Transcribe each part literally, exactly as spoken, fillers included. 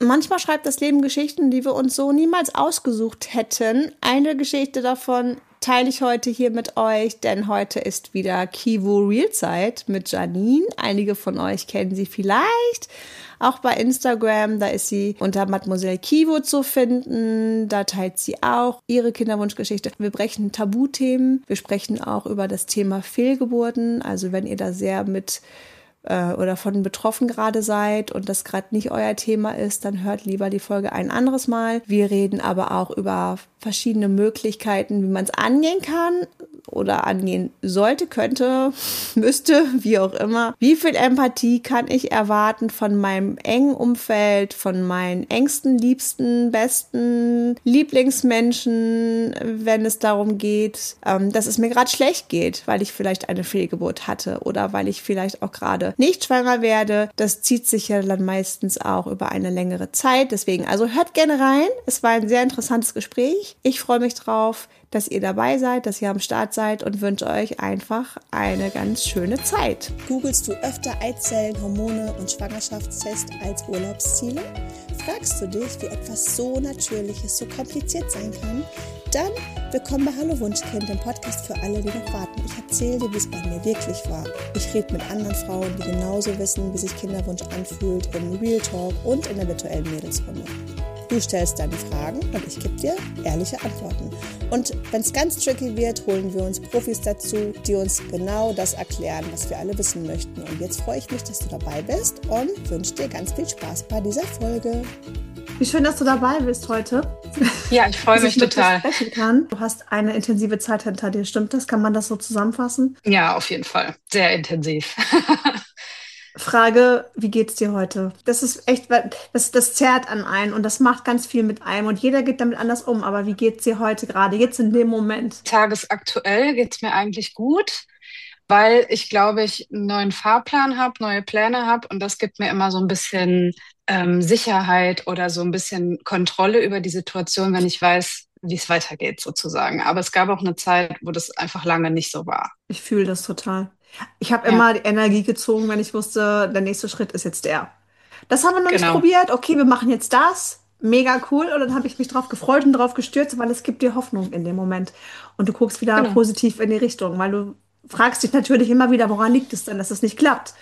Manchmal schreibt das Leben Geschichten, die wir uns so niemals ausgesucht hätten. Eine Geschichte davon teile ich heute hier mit euch, denn heute ist wieder Kivu Realzeit mit Janine. Einige von euch kennen sie vielleicht. Auch bei Instagram, da ist sie unter Mademoiselle Kivu zu finden. Da teilt sie auch ihre Kinderwunschgeschichte. Wir brechen Tabuthemen. Wir sprechen auch über das Thema Fehlgeburten. Also wenn ihr da sehr mit oder von betroffen gerade seid und das gerade nicht euer Thema ist, dann hört lieber die Folge ein anderes Mal. Wir reden aber auch über verschiedene Möglichkeiten, wie man es angehen kann oder angehen sollte, könnte, müsste, wie auch immer. Wie viel Empathie kann ich erwarten von meinem engen Umfeld, von meinen engsten, liebsten, besten Lieblingsmenschen, wenn es darum geht, ähm, dass es mir gerade schlecht geht, weil ich vielleicht eine Fehlgeburt hatte oder weil ich vielleicht auch gerade nicht schwanger werde. Das zieht sich ja dann meistens auch über eine längere Zeit. Deswegen, also hört gerne rein. Es war ein sehr interessantes Gespräch. Ich freue mich drauf, dass ihr dabei seid, dass ihr am Start seid und wünsche euch einfach eine ganz schöne Zeit. Googlest du öfter Eizellen, Hormone und Schwangerschaftstest als Urlaubsziele? Fragst du dich, wie etwas so Natürliches so kompliziert sein kann? Dann willkommen bei Hallo Wunschkind, dem Podcast für alle, die noch warten. Ich erzähle dir, wie es bei mir wirklich war. Ich rede mit anderen Frauen, die genauso wissen, wie sich Kinderwunsch anfühlt, im Real Talk und in der virtuellen Mädelsrunde. Du stellst deine Fragen und ich gebe dir ehrliche Antworten. Und wenn es ganz tricky wird, holen wir uns Profis dazu, die uns genau das erklären, was wir alle wissen möchten. Und jetzt freue ich mich, dass du dabei bist und wünsche dir ganz viel Spaß bei dieser Folge. Wie schön, dass du dabei bist heute. Ja, ich freue mich total. Sprechen kann. Du hast eine intensive Zeit hinter dir, stimmt das? Kann man das so zusammenfassen? Ja, auf jeden Fall. Sehr intensiv. Frage, wie geht's dir heute? Das ist echt, das, das zerrt an einen und das macht ganz viel mit einem und jeder geht damit anders um. Aber wie geht's dir heute gerade, jetzt in dem Moment? Tagesaktuell geht's mir eigentlich gut, weil ich glaube, ich einen neuen Fahrplan habe, neue Pläne habe und das gibt mir immer so ein bisschen ähm, Sicherheit oder so ein bisschen Kontrolle über die Situation, wenn ich weiß, wie es weitergeht sozusagen. Aber es gab auch eine Zeit, wo das einfach lange nicht so war. Ich fühle das total. Ich habe Ja. immer die Energie gezogen, wenn ich wusste, der nächste Schritt ist jetzt der. Das haben wir noch Genau. nicht probiert. Okay, wir machen jetzt das. Mega cool. Und dann habe ich mich drauf gefreut und drauf gestürzt, weil es gibt dir Hoffnung in dem Moment. Und du guckst wieder Genau. positiv in die Richtung, weil du fragst dich natürlich immer wieder, woran liegt es denn, dass es nicht klappt?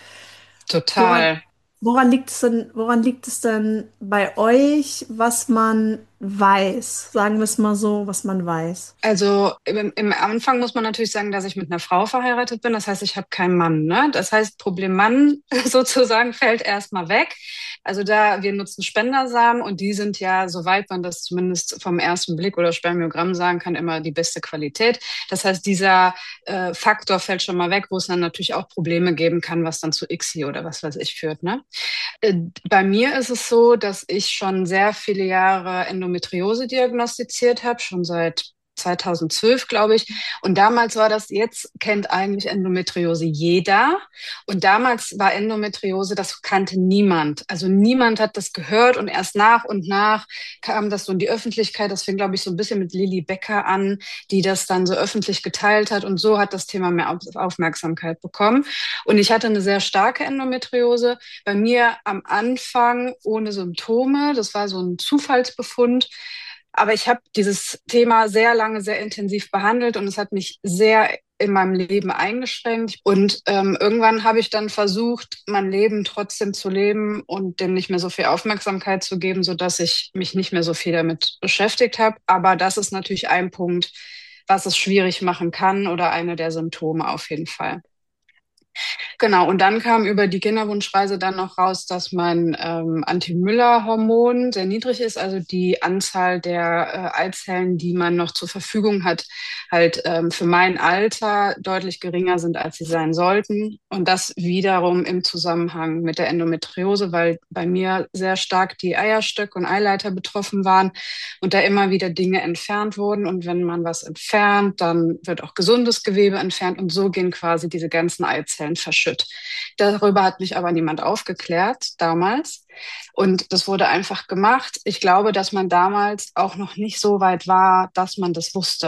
Total. Woran, woran liegt es denn, woran liegt es denn bei euch, was man weiß? Sagen wir es mal so, was man weiß. Also im, im Anfang muss man natürlich sagen, dass ich mit einer Frau verheiratet bin. Das heißt, ich habe keinen Mann. Ne? Das heißt, Problem Mann sozusagen fällt erstmal weg. Also da, wir nutzen Spendersamen und die sind ja, soweit man das zumindest vom ersten Blick oder Spermiogramm sagen kann, immer die beste Qualität. Das heißt, dieser äh, Faktor fällt schon mal weg, wo es dann natürlich auch Probleme geben kann, was dann zu I C S I oder was weiß ich führt. Ne? Äh, bei mir ist es so, dass ich schon sehr viele Jahre Endometriose diagnostiziert habe, schon seit zweitausendzwölf, glaube ich. Und damals war das, jetzt kennt eigentlich Endometriose jeder. Und damals war Endometriose, das kannte niemand. Also niemand hat das gehört und erst nach und nach kam das so in die Öffentlichkeit. Das fing, glaube ich, so ein bisschen mit Lilly Becker an, die das dann so öffentlich geteilt hat. Und so hat das Thema mehr Aufmerksamkeit bekommen. Und ich hatte eine sehr starke Endometriose. Bei mir am Anfang ohne Symptome. Das war so ein Zufallsbefund. Aber ich habe dieses Thema sehr lange, sehr intensiv behandelt und es hat mich sehr in meinem Leben eingeschränkt. Und ähm, irgendwann habe ich dann versucht, mein Leben trotzdem zu leben und dem nicht mehr so viel Aufmerksamkeit zu geben, sodass ich mich nicht mehr so viel damit beschäftigt habe. Aber das ist natürlich ein Punkt, was es schwierig machen kann oder eine der Symptome auf jeden Fall. Genau, und dann kam über die Kinderwunschreise dann noch raus, dass mein ähm, Anti-Müller-Hormon sehr niedrig ist, also die Anzahl der äh, Eizellen, die man noch zur Verfügung hat, halt ähm, für mein Alter deutlich geringer sind, als sie sein sollten. Und das wiederum im Zusammenhang mit der Endometriose, weil bei mir sehr stark die Eierstöcke und Eileiter betroffen waren und da immer wieder Dinge entfernt wurden. Und wenn man was entfernt, dann wird auch gesundes Gewebe entfernt und so gehen quasi diese ganzen Eizellen verschütt. Darüber hat mich aber niemand aufgeklärt damals und das wurde einfach gemacht. Ich glaube, dass man damals auch noch nicht so weit war, dass man das wusste.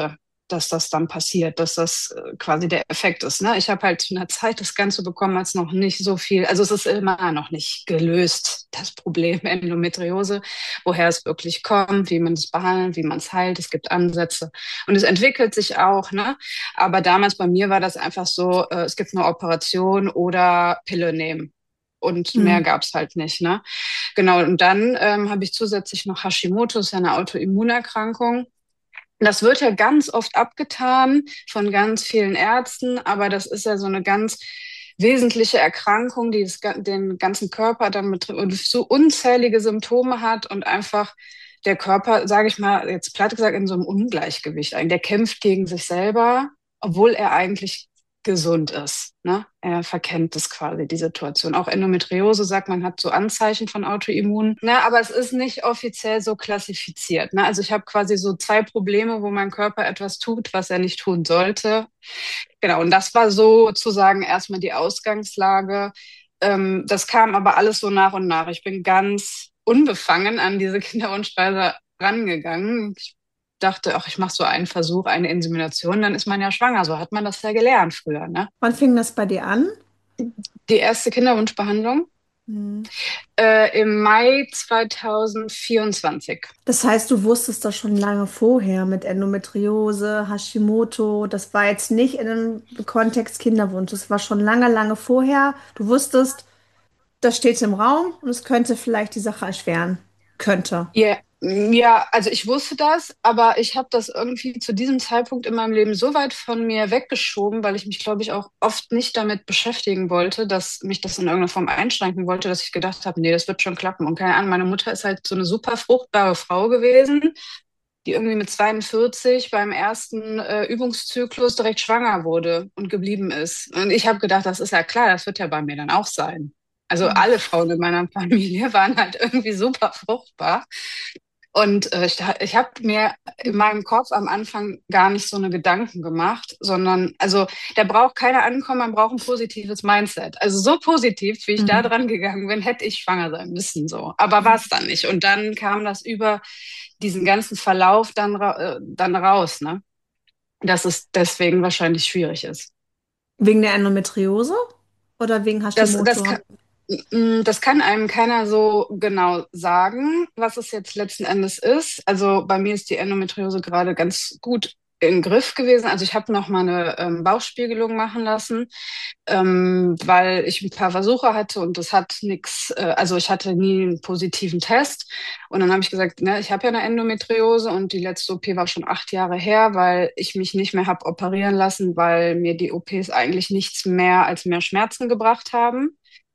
dass das dann passiert, dass das äh, quasi der Effekt ist. Ne? Ich habe halt zu einer Zeit das Ganze bekommen, als noch nicht so viel, also es ist immer noch nicht gelöst, das Problem Endometriose, woher es wirklich kommt, wie man es behandelt, wie man es heilt. Es gibt Ansätze und es entwickelt sich auch. Ne? Aber damals bei mir war das einfach so, äh, es gibt eine Operation oder Pille nehmen. Und mehr Mhm. gab's halt nicht, ne? Genau, und dann ähm, habe ich zusätzlich noch Hashimoto, das ist ja eine Autoimmunerkrankung. Das wird ja ganz oft abgetan von ganz vielen Ärzten, aber das ist ja so eine ganz wesentliche Erkrankung, die das, den ganzen Körper dann betrifft und so unzählige Symptome hat und einfach der Körper, sage ich mal, jetzt platt gesagt, in so einem Ungleichgewicht. Der kämpft gegen sich selber, obwohl er eigentlich gesund ist. Ne? Er verkennt das quasi, die Situation. Auch Endometriose sagt, man hat so Anzeichen von Autoimmun. Ne? Aber es ist nicht offiziell so klassifiziert. Ne? Also ich habe quasi so zwei Probleme, wo mein Körper etwas tut, was er nicht tun sollte. Genau, und das war sozusagen erstmal die Ausgangslage. Ähm, das kam aber alles so nach und nach. Ich bin ganz unbefangen an diese Kinderwunschreise rangegangen. Ich dachte, ach, ich mache so einen Versuch, eine Insemination, dann ist man ja schwanger. So hat man das ja gelernt früher, ne? Wann fing das bei dir an? Die erste Kinderwunschbehandlung Mhm. äh, im Mai zweitausendvierundzwanzig. Das heißt, du wusstest das schon lange vorher mit Endometriose, Hashimoto. Das war jetzt nicht in einem Kontext Kinderwunsch. Das war schon lange, lange vorher. Du wusstest, das steht im Raum und es könnte vielleicht die Sache erschweren. Könnte. Ja, ja, also ich wusste das, aber ich habe das irgendwie zu diesem Zeitpunkt in meinem Leben so weit von mir weggeschoben, weil ich mich, glaube ich, auch oft nicht damit beschäftigen wollte, dass mich das in irgendeiner Form einschränken wollte, dass ich gedacht habe, nee, das wird schon klappen. Und keine Ahnung, meine Mutter ist halt so eine super fruchtbare Frau gewesen, die irgendwie mit zweiundvierzig beim ersten äh, Übungszyklus direkt schwanger wurde und geblieben ist. Und ich habe gedacht, das ist ja klar, das wird ja bei mir dann auch sein. Also alle Frauen in meiner Familie waren halt irgendwie super fruchtbar. Und äh, ich, ich habe mir in meinem Kopf am Anfang gar nicht so eine Gedanken gemacht, sondern, also da braucht keiner ankommen, man braucht ein positives Mindset. Also so positiv, wie ich da Mhm. dran gegangen bin, hätte ich schwanger sein müssen, so. Aber war es dann nicht. Und dann kam das über diesen ganzen Verlauf dann, ra äh, dann raus, ne? Dass es deswegen wahrscheinlich schwierig ist. Wegen der Endometriose oder wegen Das, das, Hashimoto? kann, mm, das kann einem keiner so genau sagen, was es jetzt letzten Endes ist. Also bei mir ist die Endometriose gerade ganz gut im Griff gewesen. Also ich habe noch mal eine ähm, Bauchspiegelung machen lassen, ähm, weil ich ein paar Versuche hatte und das hat nichts, äh, also ich hatte nie einen positiven Test. Und dann habe ich gesagt, ne, ich habe ja eine Endometriose und die letzte O P war schon acht Jahre her, weil ich mich nicht mehr habe operieren lassen, weil mir die O Ps eigentlich nichts mehr als mehr Schmerzen gebracht haben.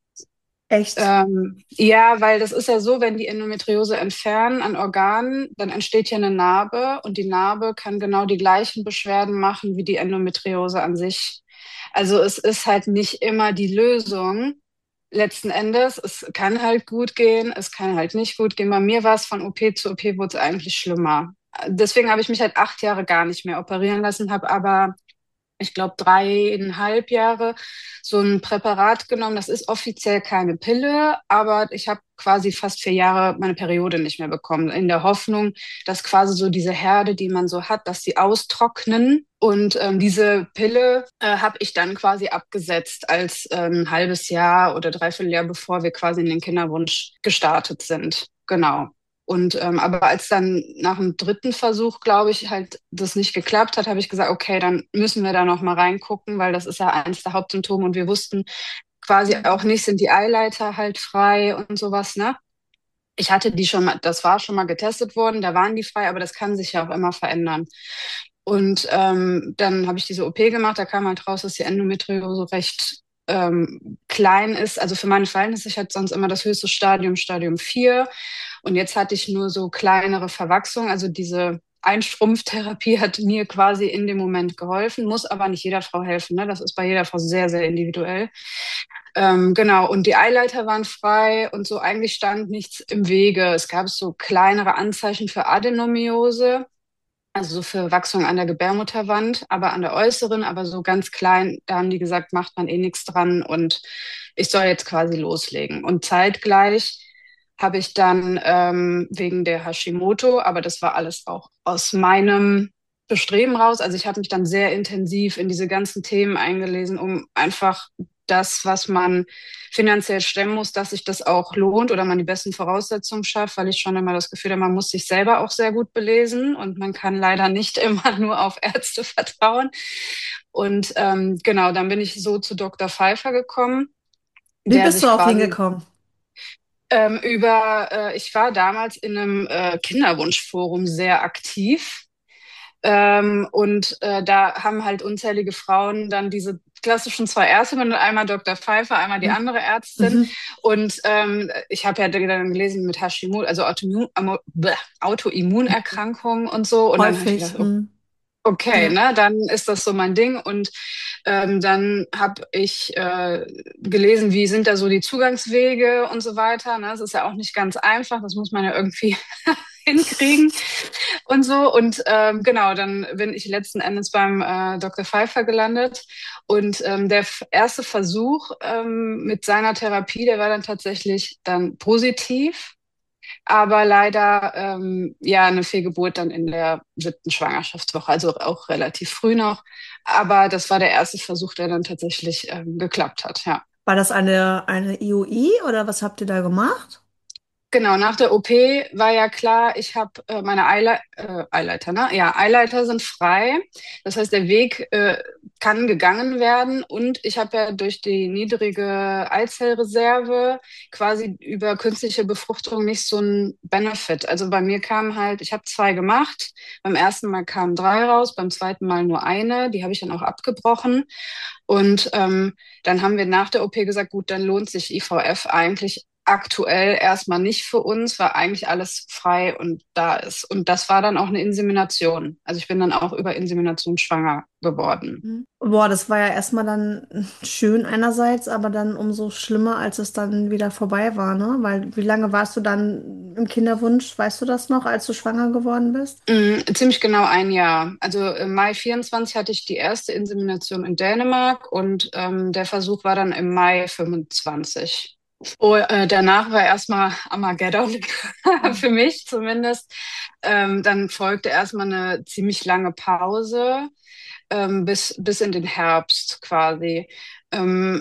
Echt? Ähm, ja, weil das ist ja so, wenn die Endometriose entfernen an Organen, dann entsteht hier eine Narbe und die Narbe kann genau die gleichen Beschwerden machen wie die Endometriose an sich. Also es ist halt nicht immer die Lösung. Letzten Endes, es kann halt gut gehen, es kann halt nicht gut gehen. Bei mir war es von O P zu O P wurde es eigentlich schlimmer. Deswegen habe ich mich halt acht Jahre gar nicht mehr operieren lassen, habe aber ich glaube, dreieinhalb Jahre so ein Präparat genommen. Das ist offiziell keine Pille, aber ich habe quasi fast vier Jahre meine Periode nicht mehr bekommen, in der Hoffnung, dass quasi so diese Herde, die man so hat, dass sie austrocknen. Und ähm, diese Pille äh, habe ich dann quasi abgesetzt als ähm, ein halbes Jahr oder dreiviertel Jahr, bevor wir quasi in den Kinderwunsch gestartet sind. Genau. Und ähm, aber als dann nach dem dritten Versuch, glaube ich, halt das nicht geklappt hat, habe ich gesagt, okay, dann müssen wir da noch mal reingucken, weil das ist ja eines der Hauptsymptome und wir wussten quasi auch nicht, sind die Eileiter halt frei und sowas, ne? Ich hatte die schon mal, das war schon mal getestet worden, da waren die frei, aber das kann sich ja auch immer verändern. Und ähm, dann habe ich diese O P gemacht, da kam halt raus, dass die Endometriose recht ähm, klein ist. Also für meine Verhältnisse, ich hatte sonst immer das höchste Stadium, Stadium vier. Und jetzt hatte ich nur so kleinere Verwachsungen. Also diese Einschrumpftherapie hat mir quasi in dem Moment geholfen, muss aber nicht jeder Frau helfen. Ne? Das ist bei jeder Frau sehr, sehr individuell. Ähm, genau, und die Eileiter waren frei und so eigentlich stand nichts im Wege. Es gab so kleinere Anzeichen für Adenomiose, also so für Wachstum an der Gebärmutterwand, aber an der äußeren, aber so ganz klein, da haben die gesagt, macht man eh nichts dran und ich soll jetzt quasi loslegen. Und zeitgleich habe ich dann ähm, wegen der Hashimoto, aber das war alles auch aus meinem Bestreben raus. Also ich habe mich dann sehr intensiv in diese ganzen Themen eingelesen, um einfach das, was man finanziell stemmen muss, dass sich das auch lohnt oder man die besten Voraussetzungen schafft, weil ich schon immer das Gefühl habe, man muss sich selber auch sehr gut belesen und man kann leider nicht immer nur auf Ärzte vertrauen. Und ähm, genau, dann bin ich so zu Doktor Pfeiffer gekommen, Wie der bist du sich auf ihn quasi gekommen? ähm, über, äh, ich war damals in einem äh, Kinderwunschforum sehr aktiv. Ähm, und äh, da haben halt unzählige Frauen dann diese klassischen zwei Ärztinnen, einmal Doktor Pfeiffer, einmal die andere Ärztin. Mhm. Und ähm, ich habe ja dann gelesen mit Hashimoto, also Autoimmun, Amo- bleh, Autoimmunerkrankungen und so. Und dann habe ich Häufig. gedacht, Mhm. okay, Ja. ne, dann ist das so mein Ding. Und ähm, dann habe ich äh, gelesen, wie sind da so die Zugangswege und so weiter. Ne? Das ist ja auch nicht ganz einfach. Das muss man ja irgendwie hinkriegen und so. Und ähm, genau, dann bin ich letzten Endes beim äh, Doktor Pfeiffer gelandet. Und ähm, der f- erste Versuch ähm, mit seiner Therapie, der war dann tatsächlich dann positiv. Aber leider ähm, ja eine Fehlgeburt dann in der siebten Schwangerschaftswoche, also auch relativ früh noch. Aber das war der erste Versuch, der dann tatsächlich ähm, geklappt hat, ja. War das eine, eine I U I oder was habt ihr da gemacht? Genau, nach der O P war ja klar, ich habe äh, meine Eile äh, Eileiter, ne? Ja, Eileiter sind frei. Das heißt, der Weg äh, kann gegangen werden und ich habe ja durch die niedrige Eizellreserve quasi über künstliche Befruchtung nicht so einen Benefit. Also bei mir kam halt, ich habe zwei gemacht. Beim ersten Mal kamen drei raus, beim zweiten Mal nur eine. Die habe ich dann auch abgebrochen. Und ähm, dann haben wir nach der O P gesagt, gut, dann lohnt sich I V F eigentlich aktuell erstmal nicht für uns, weil eigentlich alles frei und da ist. Und das war dann auch eine Insemination. Also ich bin dann auch über Insemination schwanger geworden. Mhm. Boah, das war ja erstmal dann schön einerseits, aber dann umso schlimmer, als es dann wieder vorbei war, ne? Weil wie lange warst du dann im Kinderwunsch? Weißt du das noch, als du schwanger geworden bist? Mm, ziemlich genau ein Jahr. Also im Mai vierundzwanzig hatte ich die erste Insemination in Dänemark und ähm, der Versuch war dann im Mai fünfundzwanzig. Oh, äh, danach war erstmal Armageddon, Mhm. für mich zumindest. Ähm, dann folgte erstmal eine ziemlich lange Pause, ähm, bis, bis in den Herbst quasi. Ähm,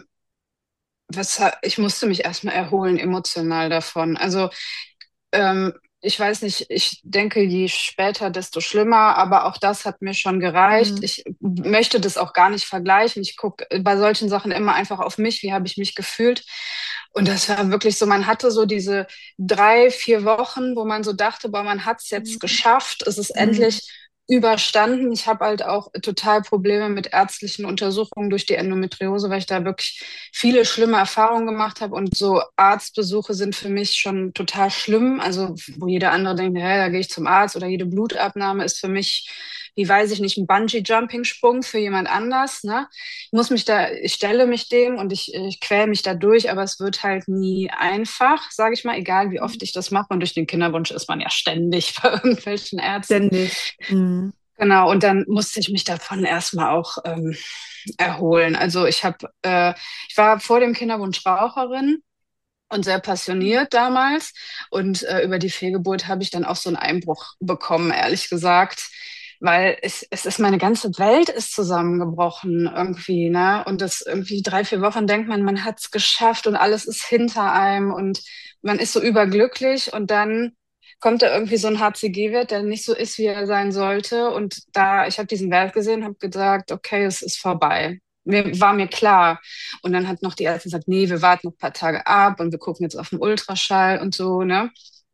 was, ha- ich musste mich erstmal erholen emotional davon. Also ähm, ich weiß nicht, ich denke, je später, desto schlimmer, aber auch das hat mir schon gereicht. Mhm. Ich möchte das auch gar nicht vergleichen. Ich gucke bei solchen Sachen immer einfach auf mich, wie habe ich mich gefühlt. Und das war wirklich so, man hatte so diese drei, vier Wochen, wo man so dachte, boah, man hat es jetzt geschafft, es ist Mhm. endlich überstanden. Ich habe halt auch total Probleme mit ärztlichen Untersuchungen durch die Endometriose, weil ich da wirklich viele schlimme Erfahrungen gemacht habe und so Arztbesuche sind für mich schon total schlimm. Also wo jeder andere denkt, hä, da gehe ich zum Arzt oder jede Blutabnahme ist für mich, wie weiß ich nicht, ein Bungee-Jumping-Sprung für jemand anders. Ne? Ich muss mich da, ich stelle mich dem und ich, ich quäle mich da durch, aber es wird halt nie einfach, sage ich mal, egal wie oft ich das mache. Und durch den Kinderwunsch ist man ja ständig bei irgendwelchen Ärzten. Ständig. Mhm. Genau, und dann musste ich mich davon erstmal auch ähm, erholen. Also ich habe, äh, ich war vor dem Kinderwunsch Raucherin und sehr passioniert damals. Und äh, über die Fehlgeburt habe ich dann auch so einen Einbruch bekommen, ehrlich gesagt. Weil es, es ist, meine ganze Welt ist zusammengebrochen irgendwie, ne? Und das irgendwie drei, vier Wochen denkt man, man hat es geschafft und alles ist hinter einem und man ist so überglücklich und dann kommt da irgendwie so ein H C G-Wert, der nicht so ist, wie er sein sollte. Und da, ich habe diesen Wert gesehen, habe gesagt, okay, es ist vorbei. Mir, war mir klar. Und dann hat noch die Ärztin gesagt, nee, wir warten noch ein paar Tage ab und wir gucken jetzt auf den Ultraschall und so, ne?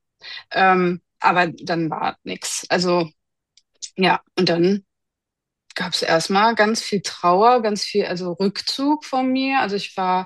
Ähm, aber dann war nix. Also ja, und dann gab es erstmal ganz viel Trauer, ganz viel, also Rückzug von mir. Also ich war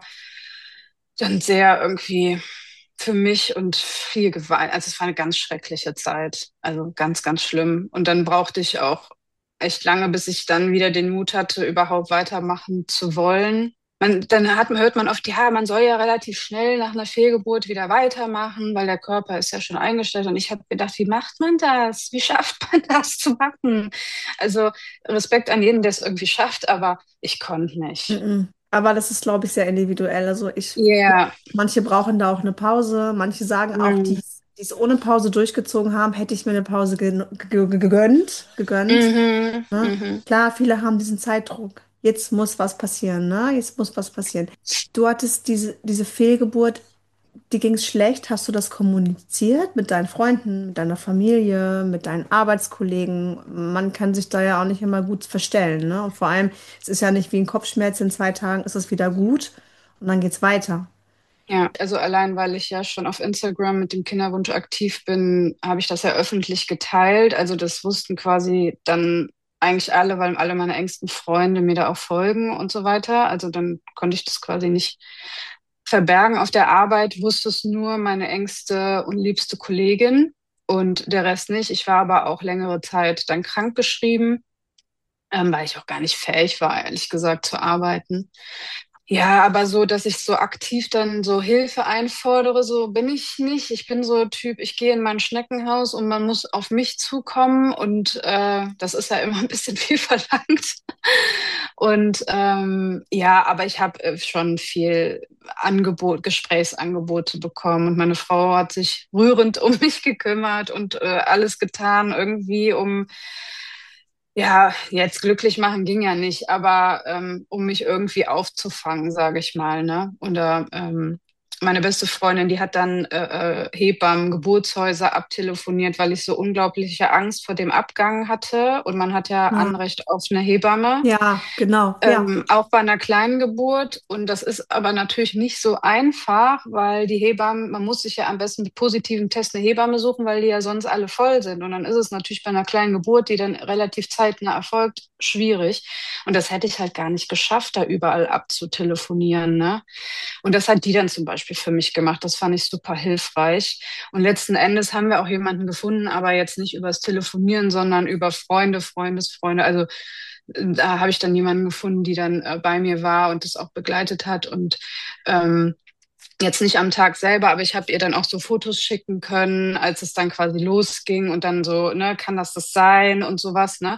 dann sehr irgendwie für mich und viel geweint. Also es war eine ganz schreckliche Zeit. Also ganz, ganz schlimm. Und dann brauchte ich auch echt lange, bis ich dann wieder den Mut hatte, überhaupt weitermachen zu wollen. Man, dann hat, hört man oft, ja, man soll ja relativ schnell nach einer Fehlgeburt wieder weitermachen, weil der Körper ist ja schon eingestellt. Und ich habe gedacht, wie macht man das? Wie schafft man das zu machen? Also Respekt an jeden, der es irgendwie schafft, aber ich konnte nicht. Mhm. Aber das ist, glaube ich, sehr individuell. Also ich, Ja, manche brauchen da auch eine Pause, manche sagen auch, die yeah. die es ohne Pause durchgezogen haben, hätte ich mir eine Pause gen- ge- ge- gegönnt, gegönnt. Mhm, Ne? mhm. Klar, viele haben diesen Zeitdruck. Jetzt muss was passieren, ne? Jetzt muss was passieren. Du hattest diese, diese Fehlgeburt, dir ging es schlecht. Hast du das kommuniziert mit deinen Freunden, mit deiner Familie, mit deinen Arbeitskollegen? Man kann sich da ja auch nicht immer gut verstellen, ne? Und vor allem, es ist ja nicht wie ein Kopfschmerz, in zwei Tagen ist es wieder gut und dann geht's weiter. Ja, also allein weil ich ja schon auf Instagram mit dem Kinderwunsch aktiv bin, habe ich das ja öffentlich geteilt. Also das wussten quasi dann eigentlich alle, weil alle meine engsten Freunde mir da auch folgen und so weiter. Also dann konnte ich das quasi nicht verbergen. Auf der Arbeit wusste es nur meine engste und liebste Kollegin und der Rest nicht. Ich war aber auch längere Zeit dann krankgeschrieben, ähm, weil ich auch gar nicht fähig war, ehrlich gesagt, zu arbeiten. Ja, aber so, dass ich so aktiv dann so Hilfe einfordere, so bin ich nicht. Ich bin so Typ, ich gehe in mein Schneckenhaus und man muss auf mich zukommen und äh, das ist ja immer ein bisschen viel verlangt. Und ähm, ja, aber ich habe äh, schon viel Angebot, Gesprächsangebote bekommen und meine Frau hat sich rührend um mich gekümmert und äh, alles getan irgendwie, um ja, jetzt glücklich machen ging ja nicht, aber ähm, um mich irgendwie aufzufangen, sage ich mal, ne? Oder ähm, meine beste Freundin, die hat dann äh, äh, Hebammen, Geburtshäuser abtelefoniert, weil ich so unglaubliche Angst vor dem Abgang hatte. Und man hat ja Ja, Anrecht auf eine Hebamme. ja, genau, ja. Ähm, auch bei einer kleinen Geburt. Und das ist aber natürlich nicht so einfach, weil die Hebammen, man muss sich ja am besten mit positivem Test eine Hebamme suchen, weil die ja sonst alle voll sind. Und dann ist es natürlich bei einer kleinen Geburt, die dann relativ zeitnah erfolgt, schwierig. Und das hätte ich halt gar nicht geschafft, da überall abzutelefonieren, ne? Und das hat die dann zum Beispiel für mich gemacht. Das fand ich super hilfreich. Und letzten Endes haben wir auch jemanden gefunden, aber jetzt nicht übers Telefonieren, sondern über Freunde, Freundesfreunde. Also da habe ich dann jemanden gefunden, die dann äh, bei mir war und das auch begleitet hat und ähm, jetzt nicht am Tag selber, aber ich habe ihr dann auch so Fotos schicken können, als es dann quasi losging und dann so, ne, kann das das sein und sowas, ne?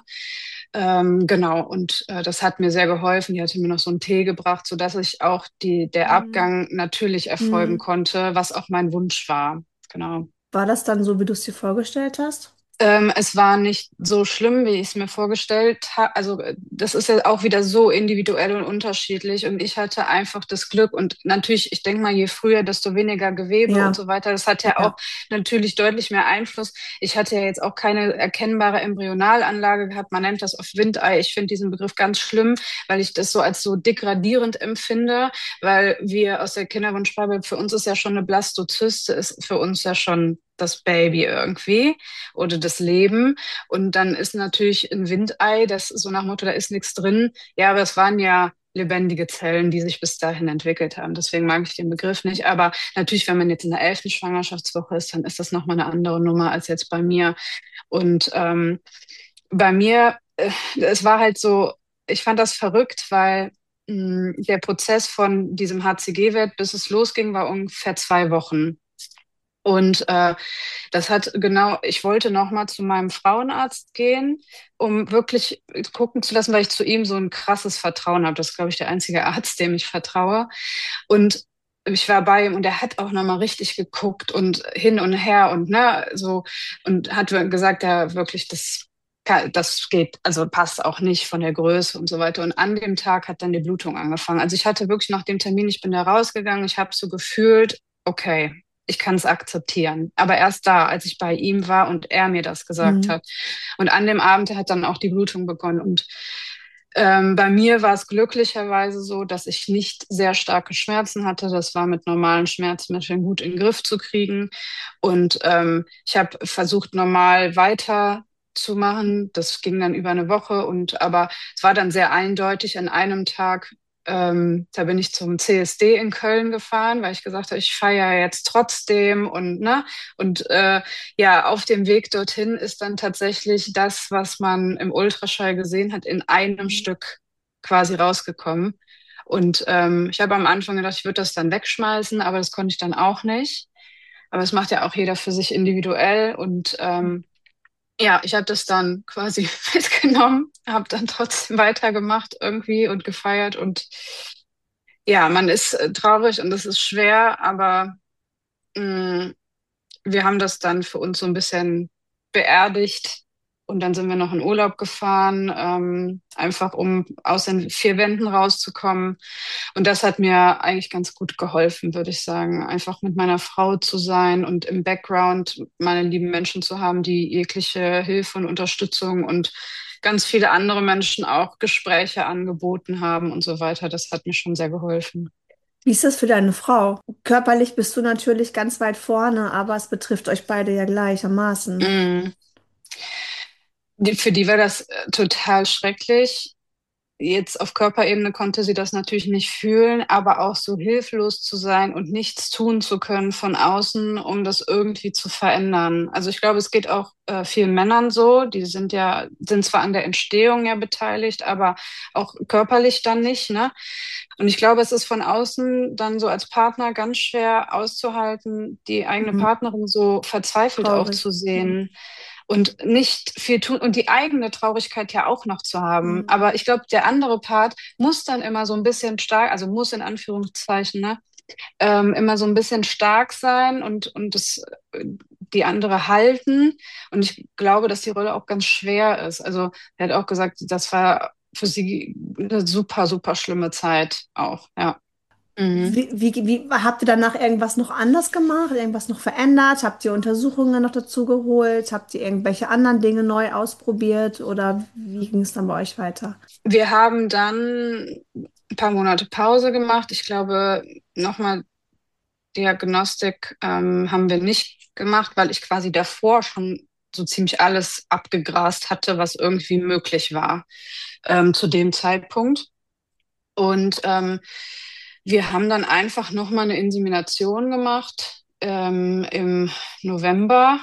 Ähm, genau, und äh, das hat mir sehr geholfen. Die hatte mir noch so einen Tee gebracht, sodass ich auch die, der Mhm. Abgang natürlich erfolgen Mhm. konnte, was auch mein Wunsch war. Genau. War das dann so, wie du es dir vorgestellt hast? Ähm, es war nicht so schlimm, wie ich es mir vorgestellt habe. Also äh, das ist ja auch wieder so individuell und unterschiedlich. Und ich hatte einfach das Glück. Und natürlich, ich denke mal, je früher, desto weniger Gewebe und Ja, so weiter. Das hat ja auch ja. natürlich deutlich mehr Einfluss. Ich hatte ja jetzt auch keine erkennbare Embryonalanlage gehabt. Man nennt das oft Windei. Ich finde diesen Begriff ganz schlimm, weil ich das so als so degradierend empfinde, weil wir aus der Kinderwunschschreibe, für uns ist ja schon eine Blastozyste, ist für uns ja schon das Baby irgendwie oder das Leben. Und dann ist natürlich ein Windei, das so nach Motto, da ist nichts drin. Ja, aber es waren ja lebendige Zellen, die sich bis dahin entwickelt haben. Deswegen mag ich den Begriff nicht. Aber natürlich, wenn man jetzt in der elften Schwangerschaftswoche ist, dann ist das nochmal eine andere Nummer als jetzt bei mir. Und ähm, bei mir, äh, es war halt so, ich fand das verrückt, weil mh, der Prozess von diesem H C G-Wert, bis es losging, war ungefähr zwei Wochen. Und äh, das hat genau, ich wollte noch mal zu meinem Frauenarzt gehen, um wirklich gucken zu lassen, weil ich zu ihm so ein krasses Vertrauen habe. Das ist, glaube ich, der einzige Arzt, dem ich vertraue. Und ich war bei ihm und er hat auch noch mal richtig geguckt und hin und her und ne, so und hat gesagt, ja, wirklich, das kann- das geht, also passt auch nicht von der Größe und so weiter. Und an dem Tag hat dann die Blutung angefangen. Also ich hatte wirklich nach dem Termin, ich bin da rausgegangen, ich habe so gefühlt, okay, ich kann es akzeptieren. Aber erst da, als ich bei ihm war und er mir das gesagt Mhm. hat. Und an dem Abend hat dann auch die Blutung begonnen. Und ähm, bei mir war es glücklicherweise so, dass ich nicht sehr starke Schmerzen hatte. Das war mit normalen Schmerzmitteln gut in den Griff zu kriegen. Und ähm, ich habe versucht, normal weiter zu machen. Das ging dann über eine Woche und aber es war dann sehr eindeutig an einem Tag, ähm, da bin ich zum C S D in Köln gefahren, weil ich gesagt habe, ich feiere jetzt trotzdem und ne und äh, ja, auf dem Weg dorthin ist dann tatsächlich das, was man im Ultraschall gesehen hat, in einem Stück quasi rausgekommen. Und ähm, ich habe am Anfang gedacht, ich würde das dann wegschmeißen, aber das konnte ich dann auch nicht. Aber es macht ja auch jeder für sich individuell und ähm, ja, ich habe das dann quasi mitgenommen, habe dann trotzdem weitergemacht irgendwie und gefeiert und ja, man ist äh, traurig und es ist schwer, aber mh, wir haben das dann für uns so ein bisschen beerdigt und dann sind wir noch in Urlaub gefahren, ähm, einfach um aus den vier Wänden rauszukommen. Und das hat mir eigentlich ganz gut geholfen, würde ich sagen, einfach mit meiner Frau zu sein und im Background meine lieben Menschen zu haben, die jegliche Hilfe und Unterstützung und ganz viele andere Menschen auch Gespräche angeboten haben und so weiter. Das hat mir schon sehr geholfen. Wie ist das für deine Frau? Körperlich bist du natürlich ganz weit vorne, aber es betrifft euch beide ja gleichermaßen. Mm. Die, für die war das äh, total schrecklich. Jetzt auf Körperebene konnte sie das natürlich nicht fühlen, aber auch so hilflos zu sein und nichts tun zu können von außen, um das irgendwie zu verändern. Also ich glaube, es geht auch äh, vielen Männern so, die sind ja, sind zwar an der Entstehung ja beteiligt, aber auch körperlich dann nicht, ne? Und ich glaube, es ist von außen dann so als Partner ganz schwer auszuhalten, die eigene Mhm. Partnerin so verzweifelt auch Traurig. zu Mhm. sehen und nicht viel tun und die eigene Traurigkeit ja auch noch zu haben. Mhm. Aber ich glaube, der andere Part muss dann immer so ein bisschen stark, also muss in Anführungszeichen, ne, ähm, immer so ein bisschen stark sein und, und das, äh, die andere halten. Und ich glaube, dass die Rolle auch ganz schwer ist. Also er hat auch gesagt, das war für sie eine super, super schlimme Zeit auch, ja. Mhm. Wie, wie, wie habt ihr danach irgendwas noch anders gemacht, irgendwas noch verändert? Habt ihr Untersuchungen noch dazu geholt? Habt ihr irgendwelche anderen Dinge neu ausprobiert? Oder wie ging es dann bei euch weiter? Wir haben dann ein paar Monate Pause gemacht. Ich glaube, nochmal Diagnostik ähm, haben wir nicht gemacht, weil ich quasi davor schon so ziemlich alles abgegrast hatte, was irgendwie möglich war ähm, zu dem Zeitpunkt. Und ähm, wir haben dann einfach nochmal eine Insemination gemacht ähm, im November.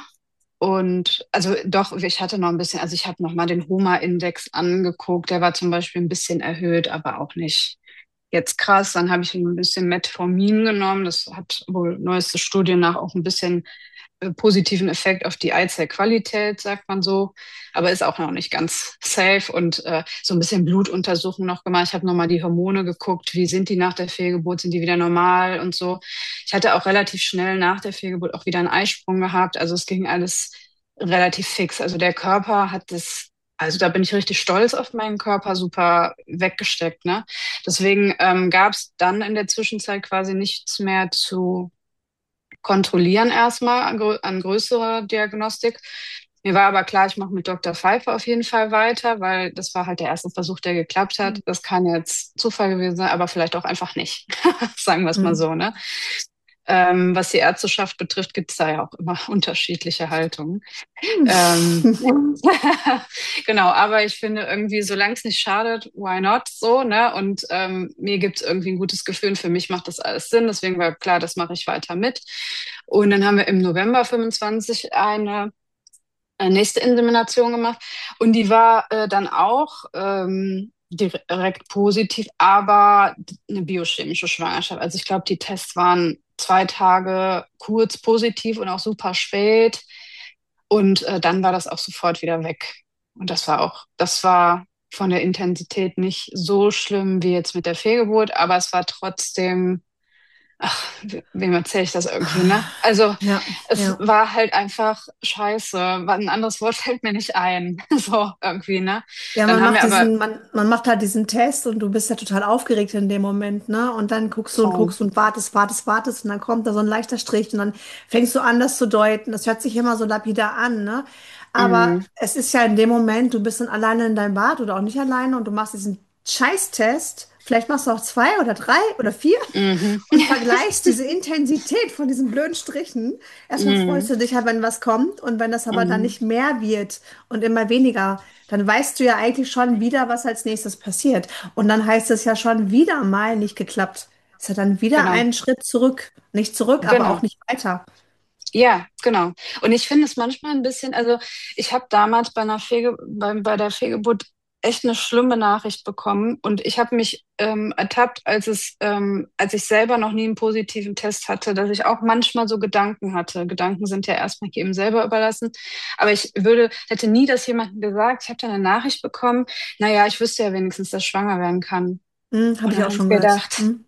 Und also doch, ich hatte noch ein bisschen, also ich habe nochmal den Homa-Index angeguckt. Der war zum Beispiel ein bisschen erhöht, aber auch nicht jetzt krass. Dann habe ich ein bisschen Metformin genommen. Das hat wohl neueste Studien nach auch ein bisschen äh, positiven Effekt auf die Eizellqualität, sagt man so. Aber ist auch noch nicht ganz safe. Und äh, so ein bisschen Blutuntersuchung noch gemacht. Ich habe nochmal die Hormone geguckt. Wie sind die nach der Fehlgeburt? Sind die wieder normal und so? Ich hatte auch relativ schnell nach der Fehlgeburt auch wieder einen Eisprung gehabt. Also es ging alles relativ fix. Also der Körper hat das, also da bin ich richtig stolz auf meinen Körper, super weggesteckt, ne? Deswegen ähm, gab es dann in der Zwischenzeit quasi nichts mehr zu kontrollieren erstmal an, grö an größerer Diagnostik. Mir war aber klar, ich mache mit Doktor Pfeiffer auf jeden Fall weiter, weil das war halt der erste Versuch, der geklappt hat. Das kann jetzt Zufall gewesen sein, aber vielleicht auch einfach nicht. Sagen wir es mal Mhm. so, ne? Ähm, was die Ärzteschaft betrifft, gibt es da ja auch immer unterschiedliche Haltungen. Ähm, genau, aber ich finde irgendwie, solange es nicht schadet, why not so, ne? Und ähm, mir gibt es irgendwie ein gutes Gefühl und für mich macht das alles Sinn. Deswegen war klar, das mache ich weiter mit. Und dann haben wir im November fünfundzwanzig eine äh, nächste Insemination gemacht und die war äh, dann auch ähm, direkt positiv, aber eine biochemische Schwangerschaft. Also ich glaube, die Tests waren zwei Tage kurz positiv und auch super spät. Und äh, dann war das auch sofort wieder weg. Und das war auch, das war von der Intensität nicht so schlimm wie jetzt mit der Fehlgeburt, aber es war trotzdem, ach, wem erzähle ich das irgendwie, ne? Also Ja, es ja. war halt einfach scheiße. Ein anderes Wort fällt mir nicht ein. So irgendwie, ne? Ja, Dann man haben macht wir aber diesen, man, man macht halt diesen Test und du bist ja total aufgeregt in dem Moment, ne? Und dann guckst du und voll. guckst und wartest, wartest, wartest und dann kommt da so ein leichter Strich und dann fängst du an, das zu deuten. Das hört sich immer so lapidar an, ne? Aber Mhm. es ist ja in dem Moment, du bist dann alleine in deinem Bad oder auch nicht alleine und du machst diesen Scheißtest. Vielleicht machst du auch zwei oder drei oder vier Mhm. und vergleichst diese Intensität von diesen blöden Strichen. Erstmal freust Mhm. du dich halt, wenn was kommt und wenn das aber dann Mhm. nicht mehr wird und immer weniger, dann weißt du ja eigentlich schon wieder, was als nächstes passiert. Und dann heißt es ja schon wieder mal nicht geklappt. Es hat dann wieder Genau, einen Schritt zurück. Nicht zurück, aber auch genau. nicht weiter. Ja, genau. Und ich finde es manchmal ein bisschen, also ich habe damals bei einer Fehlge bei, bei der Fehlgeburt echt eine schlimme Nachricht bekommen und ich habe mich ähm, ertappt, als es, ähm, als ich selber noch nie einen positiven Test hatte, dass ich auch manchmal so Gedanken hatte. Gedanken sind ja erstmal jedem selber überlassen, aber ich würde, hätte nie das jemandem gesagt. Ich habe dann eine Nachricht bekommen, naja, ich wüsste ja wenigstens, dass ich schwanger werden kann. Hm, habe Und ich dann auch habe ich schon gehört. gedacht, Hm?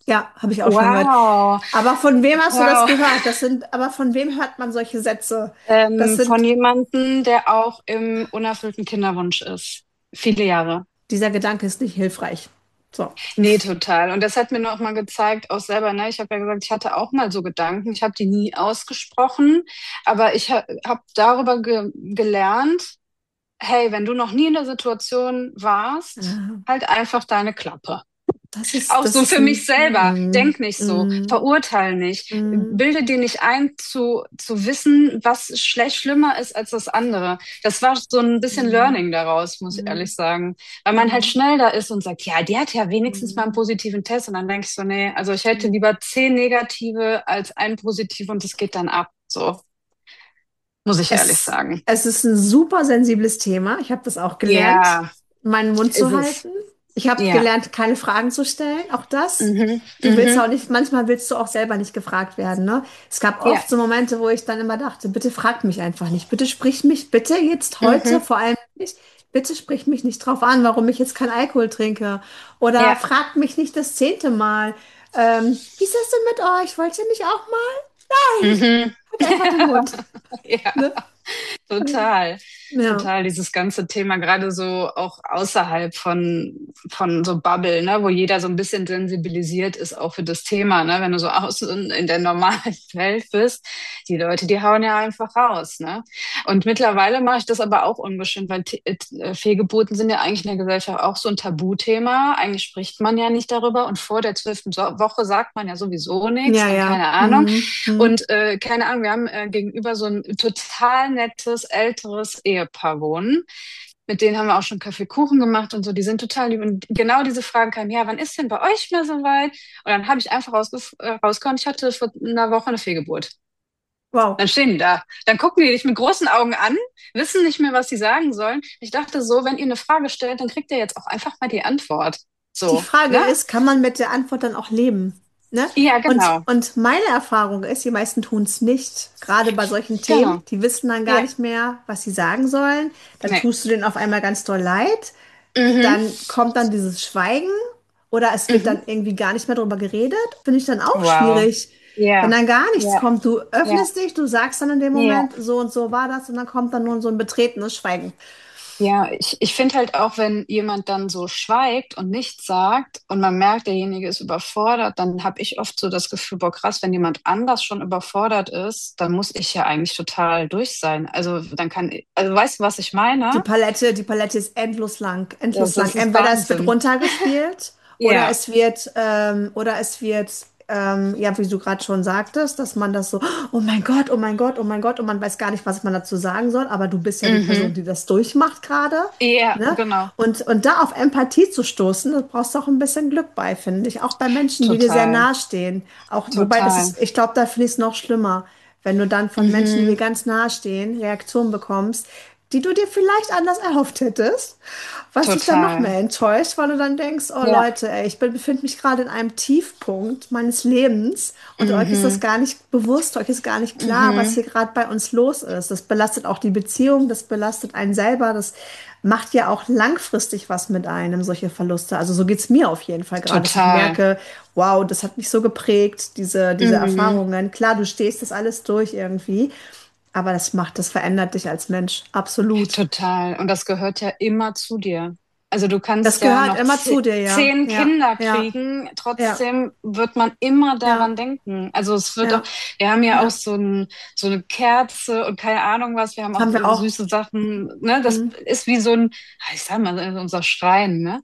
Ja, habe ich auch schon gehört. Wow, Aber von wem hast du das wow. gehört? Das sind, aber von wem hört man solche Sätze? Das Ähm, von sind, jemandem, der auch im unerfüllten Kinderwunsch ist. Viele Jahre. dieser Gedanke ist nicht hilfreich. So. Nee, total. Und das hat mir noch mal gezeigt, auch selber, ne? Ich habe ja gesagt, ich hatte auch mal so Gedanken. Ich habe die nie ausgesprochen, aber ich ha habe darüber ge gelernt, hey, wenn du noch nie in der Situation warst, Ja, halt einfach deine Klappe. das ist, Auch das so ist für mich ein, selber. mm, Denk nicht so, mm, verurteil nicht, mm, bilde dir nicht ein, zu, zu wissen, was schlecht schlimmer ist als das andere. Das war so ein bisschen mm, Learning daraus, muss ich mm, ehrlich sagen. Weil man halt mm, schnell da ist und sagt, ja, die hat ja wenigstens mal einen mm, positiven Test. Und dann denke ich so, nee, also ich hätte mm. lieber zehn negative als ein positiv und das geht dann ab. So, muss ich ehrlich Es, sagen. es ist ein super sensibles Thema. Ich habe das auch gelernt, Ja, meinen Mund ist zu es. halten. Ich habe Ja. gelernt, keine Fragen zu stellen. Auch das. Mhm. Du willst Mhm. auch nicht, manchmal willst du auch selber nicht gefragt werden, ne? Es gab Ja. oft so Momente, wo ich dann immer dachte, bitte fragt mich einfach nicht. Bitte sprich mich, bitte jetzt heute Mhm. vor allem nicht. Bitte sprich mich nicht drauf an, warum ich jetzt keinen Alkohol trinke. Oder Ja. fragt mich nicht das zehnte Mal. Ähm, wie ist das denn mit euch? Wollt ihr nicht auch mal? Nein, Mhm. halt einfach den Mund. Ja. Ne? Total, Ja. total. Dieses ganze Thema, gerade so auch außerhalb von, von so Bubble, ne, wo jeder so ein bisschen sensibilisiert ist, auch für das Thema, ne, wenn du so aus in, in der normalen Welt bist, die Leute, die hauen ja einfach raus, ne. Und mittlerweile mache ich das aber auch unbestimmt, weil T- äh, Fehlgeburten sind ja eigentlich in der Gesellschaft auch so ein Tabuthema. Eigentlich spricht man ja nicht darüber und vor der zwölften so Woche sagt man ja sowieso nichts Ja, und ja. keine Ahnung. Hm, hm. Und äh, keine Ahnung, wir haben äh, gegenüber so ein total nettes, älteres Ehepaar wohnen. Mit denen haben wir auch schon Kaffeekuchen gemacht und so. Die sind total lieb. Und genau diese Fragen kamen, ja, wann ist denn bei euch mal so weit? Und dann habe ich einfach rausgef äh, rausgekommen, ich hatte vor einer Woche eine Fehlgeburt. Wow. Dann stehen die da. Dann gucken die dich mit großen Augen an, wissen nicht mehr, was sie sagen sollen. Ich dachte so, wenn ihr eine Frage stellt, dann kriegt ihr jetzt auch einfach mal die Antwort. Die So, Frage ne? ist, kann man mit der Antwort dann auch leben? Ne? Ja, Und, genau. und meine Erfahrung ist, die meisten tun es nicht. Gerade bei solchen Themen, Genau. die wissen dann gar Ja. nicht mehr, was sie sagen sollen. Dann Nee. tust du denen auf einmal ganz doll leid. Mhm. Dann kommt dann dieses Schweigen oder es wird Mhm. dann irgendwie gar nicht mehr darüber geredet. Finde ich dann auch Wow. schwierig. Wenn Ja. dann gar nichts Ja. kommt, du Ja. öffnest dich, du sagst dann in dem Ja. Moment, so und so war das, und dann kommt dann nur so ein betretenes Schweigen. Ja, ich, ich finde halt auch, wenn jemand dann so schweigt und nichts sagt und man merkt, derjenige ist überfordert, dann habe ich oft so das Gefühl, boah, krass, wenn jemand anders schon überfordert ist, dann muss ich ja eigentlich total durch sein. Also dann kann, also weißt du, was ich Die meine? Palette, die Palette ist endlos lang, endlos Das, lang. das ist Entweder es wird Wahnsinn. runtergespielt oder Ja. es wird, ähm, oder es wird, ähm, ja, wie du gerade schon sagtest, dass man das so, oh mein Gott, oh mein Gott, oh mein Gott, und man weiß gar nicht, was man dazu sagen soll, aber du bist ja die Person, Mhm. die das durchmacht gerade, Ja, ne? genau. Und, und da auf Empathie zu stoßen, da brauchst du auch ein bisschen Glück bei, finde ich. Auch bei Menschen, die dir sehr Total. nahe stehen. Auch, wobei das Total. ist, ich glaube, da finde ich es noch schlimmer, wenn du dann von Menschen, die dir Mhm. ganz nahe stehen, Reaktionen bekommst, die du dir vielleicht anders erhofft hättest, was dich dann noch Total. mehr enttäuscht, weil du dann denkst, oh Ja. Leute, ey, ich bin, befinde mich gerade in einem Tiefpunkt meines Lebens und euch ist das Mhm. gar nicht bewusst, euch ist gar nicht klar, was Mhm. hier gerade bei uns los ist. Das belastet auch die Beziehung, das belastet einen selber, das macht ja auch langfristig was mit einem, solche Verluste. Also so geht's mir auf jeden Fall gerade, dass ich Total. merke, wow, das hat mich so geprägt, diese, diese Mhm. Erfahrungen. Klar, du stehst das alles durch irgendwie. Aber das macht, das verändert dich als Mensch. Absolut. Total. Und das gehört ja immer zu dir. Also du Das kannst ja gehört noch immer ze- zu dir, ja. zehn Ja, Kinder ja, kriegen, ja, trotzdem wird man immer daran ja, denken. Also es wird auch, ja, wir haben ja auch ja. so ein, so eine Kerze und keine Ahnung was, wir haben auch Haben wir so auch. süße Sachen, ne? Das Mhm. ist wie so ein, ich sag mal, unser Schrein, ne?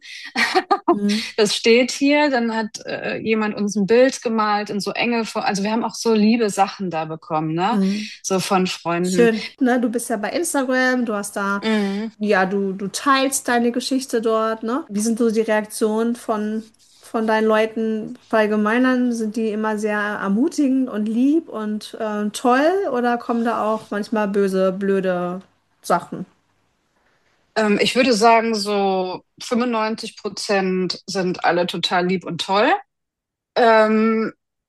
Mhm. Das steht hier, dann hat äh, jemand uns ein Bild gemalt in so Engel vor, also wir haben auch so liebe Sachen da bekommen, ne? Mhm. So von Freunden. Schön. Ne, du bist ja bei Instagram, du hast da, Mhm. ja, du, du teilst deine Geschichte dort, ne? Wie sind so die Reaktionen von, von deinen Leuten verallgemeinern? Sind die immer sehr ermutigend und lieb und äh, toll oder kommen da auch manchmal böse, blöde Sachen? Ähm, ich würde sagen, so fünfundneunzig Prozent sind alle total lieb und toll. Ähm,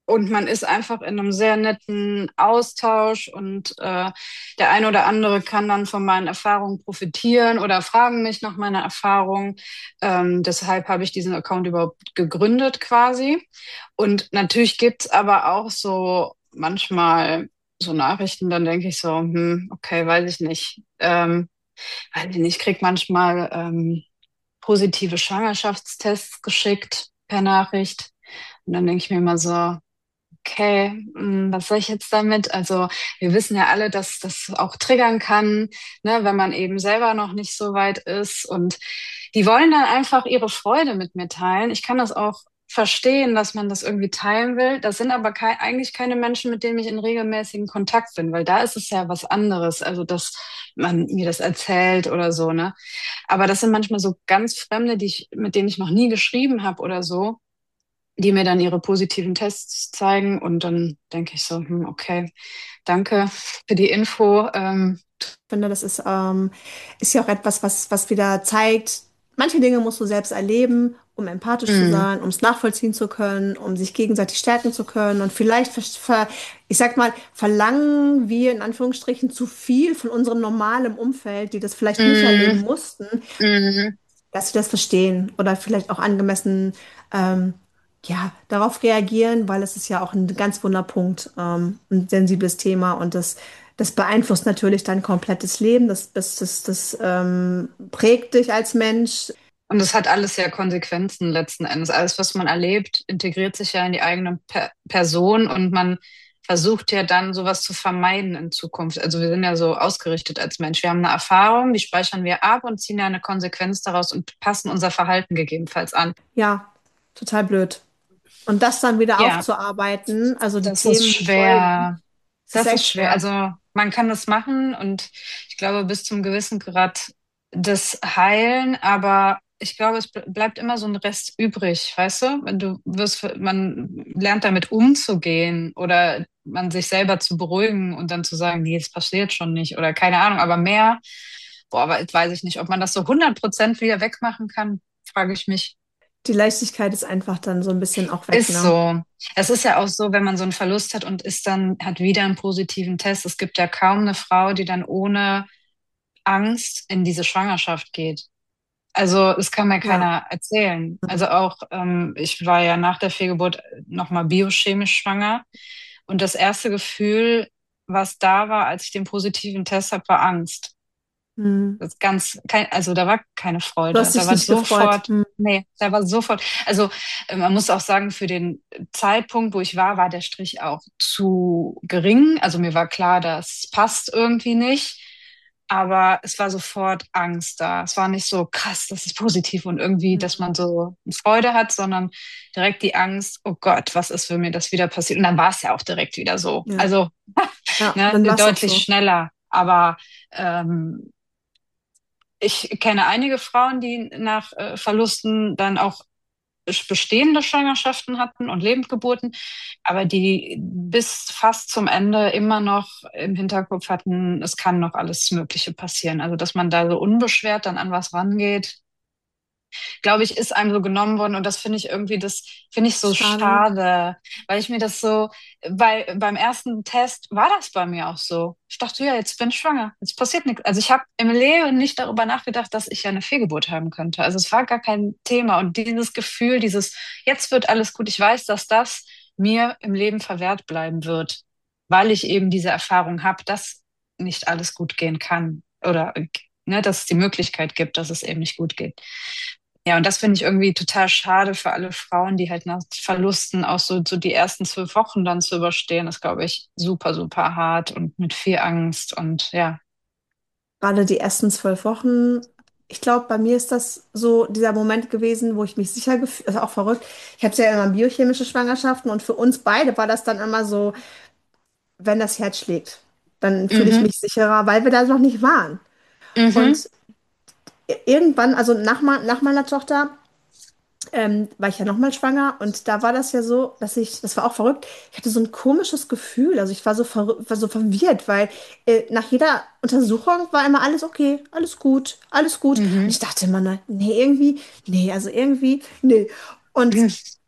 und man ist einfach in einem sehr netten Austausch und äh, der eine oder andere kann dann von meinen Erfahrungen profitieren oder fragen mich nach meiner Erfahrung. Ähm, deshalb habe ich diesen Account überhaupt gegründet quasi. Und natürlich gibt's aber auch so manchmal so Nachrichten, dann denke ich so, hm, okay, weiß ich nicht. Ähm, weiß ich nicht, ich krieg manchmal ähm, positive Schwangerschaftstests geschickt per Nachricht. Und dann denke ich mir immer so, okay, mm, was soll ich jetzt damit? Also wir wissen ja alle, dass das auch triggern kann, ne, wenn man eben selber noch nicht so weit ist. Und die wollen dann einfach ihre Freude mit mir teilen. Ich kann das auch verstehen, dass man das irgendwie teilen will. Das sind aber kei eigentlich keine Menschen, mit denen ich in regelmäßigen Kontakt bin, weil da ist es ja was anderes. Also, dass man mir das erzählt oder so, ne? Aber das sind manchmal so ganz Fremde, die ich, mit denen ich noch nie geschrieben habe oder so, die mir dann ihre positiven Tests zeigen und dann denke ich so, hm, okay, danke für die Info. Ähm, finde, das ist, ähm, ist ja auch etwas, was, was wieder zeigt, manche Dinge musst du selbst erleben, um empathisch zu mm, sein, um es nachvollziehen zu können, um sich gegenseitig stärken zu können. Und vielleicht, ver, ver, ich sag mal, verlangen wir in Anführungsstrichen zu viel von unserem normalen Umfeld, die das vielleicht nicht erleben mm, mussten, mm. dass sie das verstehen oder vielleicht auch angemessen ähm, ja, darauf reagieren, weil es ist ja auch ein ganz wunder Punkt, ähm, ein sensibles Thema und das, das beeinflusst natürlich dein komplettes Leben, das, das, das, das ähm, prägt dich als Mensch. Und das hat alles ja Konsequenzen letzten Endes. Alles, was man erlebt, integriert sich ja in die eigene per Person und man versucht ja dann sowas zu vermeiden in Zukunft. Also wir sind ja so ausgerichtet als Mensch. Wir haben eine Erfahrung, die speichern wir ab und ziehen ja eine Konsequenz daraus und passen unser Verhalten gegebenenfalls an. Ja, total blöd. Und das dann wieder Ja, aufzuarbeiten, also die das ist Themen, die Folgen, schwer. das ist Das echt ist schwer. schwer. Also man kann das machen und ich glaube bis zum gewissen Grad das heilen, aber ich glaube, es ble- bleibt immer so ein Rest übrig, weißt du? Wenn du wirst, man lernt damit umzugehen oder man sich selber zu beruhigen und dann zu sagen, nee, es passiert schon nicht oder keine Ahnung, aber mehr, boah, aber jetzt weiß ich nicht, ob man das so hundert Prozent wieder wegmachen kann, frage ich mich. Die Leichtigkeit ist einfach dann so ein bisschen auch weg, Ist ne? so. Es ist ja auch so, wenn man so einen Verlust hat und ist dann, hat wieder einen positiven Test. Es gibt ja kaum eine Frau, die dann ohne Angst in diese Schwangerschaft geht. Also, es kann mir Ja. keiner erzählen. Also auch, ähm, ich war ja nach der Fehlgeburt nochmal biochemisch schwanger. Und das erste Gefühl, was da war, als ich den positiven Test habe, war Angst. Hm. Das ist ganz, kein, also da war keine Du Freude. hast Da dich war nicht gefreut. sofort, Hm. nee, da war sofort, also äh, man muss auch sagen, für den Zeitpunkt, wo ich war, war der Strich auch zu gering. Also mir war klar, das passt irgendwie nicht. Aber es war sofort Angst da. Es war nicht so krass, das ist positiv und irgendwie, dass Hm. man so Freude hat, sondern direkt die Angst, oh Gott, was ist, wenn mir das wieder passiert? Und dann war es ja auch direkt wieder so. Ja. Also, Ja, ne, dann war es auch deutlich so. schneller. Aber ähm, ich kenne einige Frauen, die nach äh, Verlusten dann auch bestehende Schwangerschaften hatten und Lebendgeburten, aber die bis fast zum Ende immer noch im Hinterkopf hatten, es kann noch alles Mögliche passieren. Also, dass man da so unbeschwert dann an was rangeht, glaube ich, ist einem so genommen worden. Und das finde ich irgendwie, das finde ich so Schade. schade, weil ich mir das so, weil beim ersten Test war das bei mir auch so. Ich dachte, ja, jetzt bin ich schwanger, jetzt passiert nichts. Also ich habe im Leben nicht darüber nachgedacht, dass ich ja eine Fehlgeburt haben könnte. Also es war gar kein Thema. Und dieses Gefühl, dieses, jetzt wird alles gut, ich weiß, dass das mir im Leben verwehrt bleiben wird, weil ich eben diese Erfahrung habe, dass nicht alles gut gehen kann oder ne, dass es die Möglichkeit gibt, dass es eben nicht gut geht. Ja, und das finde ich irgendwie total schade für alle Frauen, die halt nach Verlusten auch so, so die ersten zwölf Wochen dann zu überstehen, ist, glaube ich, super, super hart und mit viel Angst und ja. Gerade die ersten zwölf Wochen, ich glaube, bei mir ist das so dieser Moment gewesen, wo ich mich sicher gefühlt, also auch verrückt. Ich hatte ja immer biochemische Schwangerschaften und für uns beide war das dann immer so, wenn das Herz schlägt, dann fühle ich Mhm, mich sicherer, weil wir da noch nicht waren. mhm, Und irgendwann, also nach, me- nach meiner Tochter, ähm, war ich ja nochmal schwanger und da war das ja so, dass ich, das war auch verrückt, ich hatte so ein komisches Gefühl, also ich war so, verrü- war so verwirrt, weil äh, nach jeder Untersuchung war immer alles okay, alles gut, alles gut. Und mhm, ich dachte immer, ne, nee, irgendwie, nee, also irgendwie, nee. Und mhm.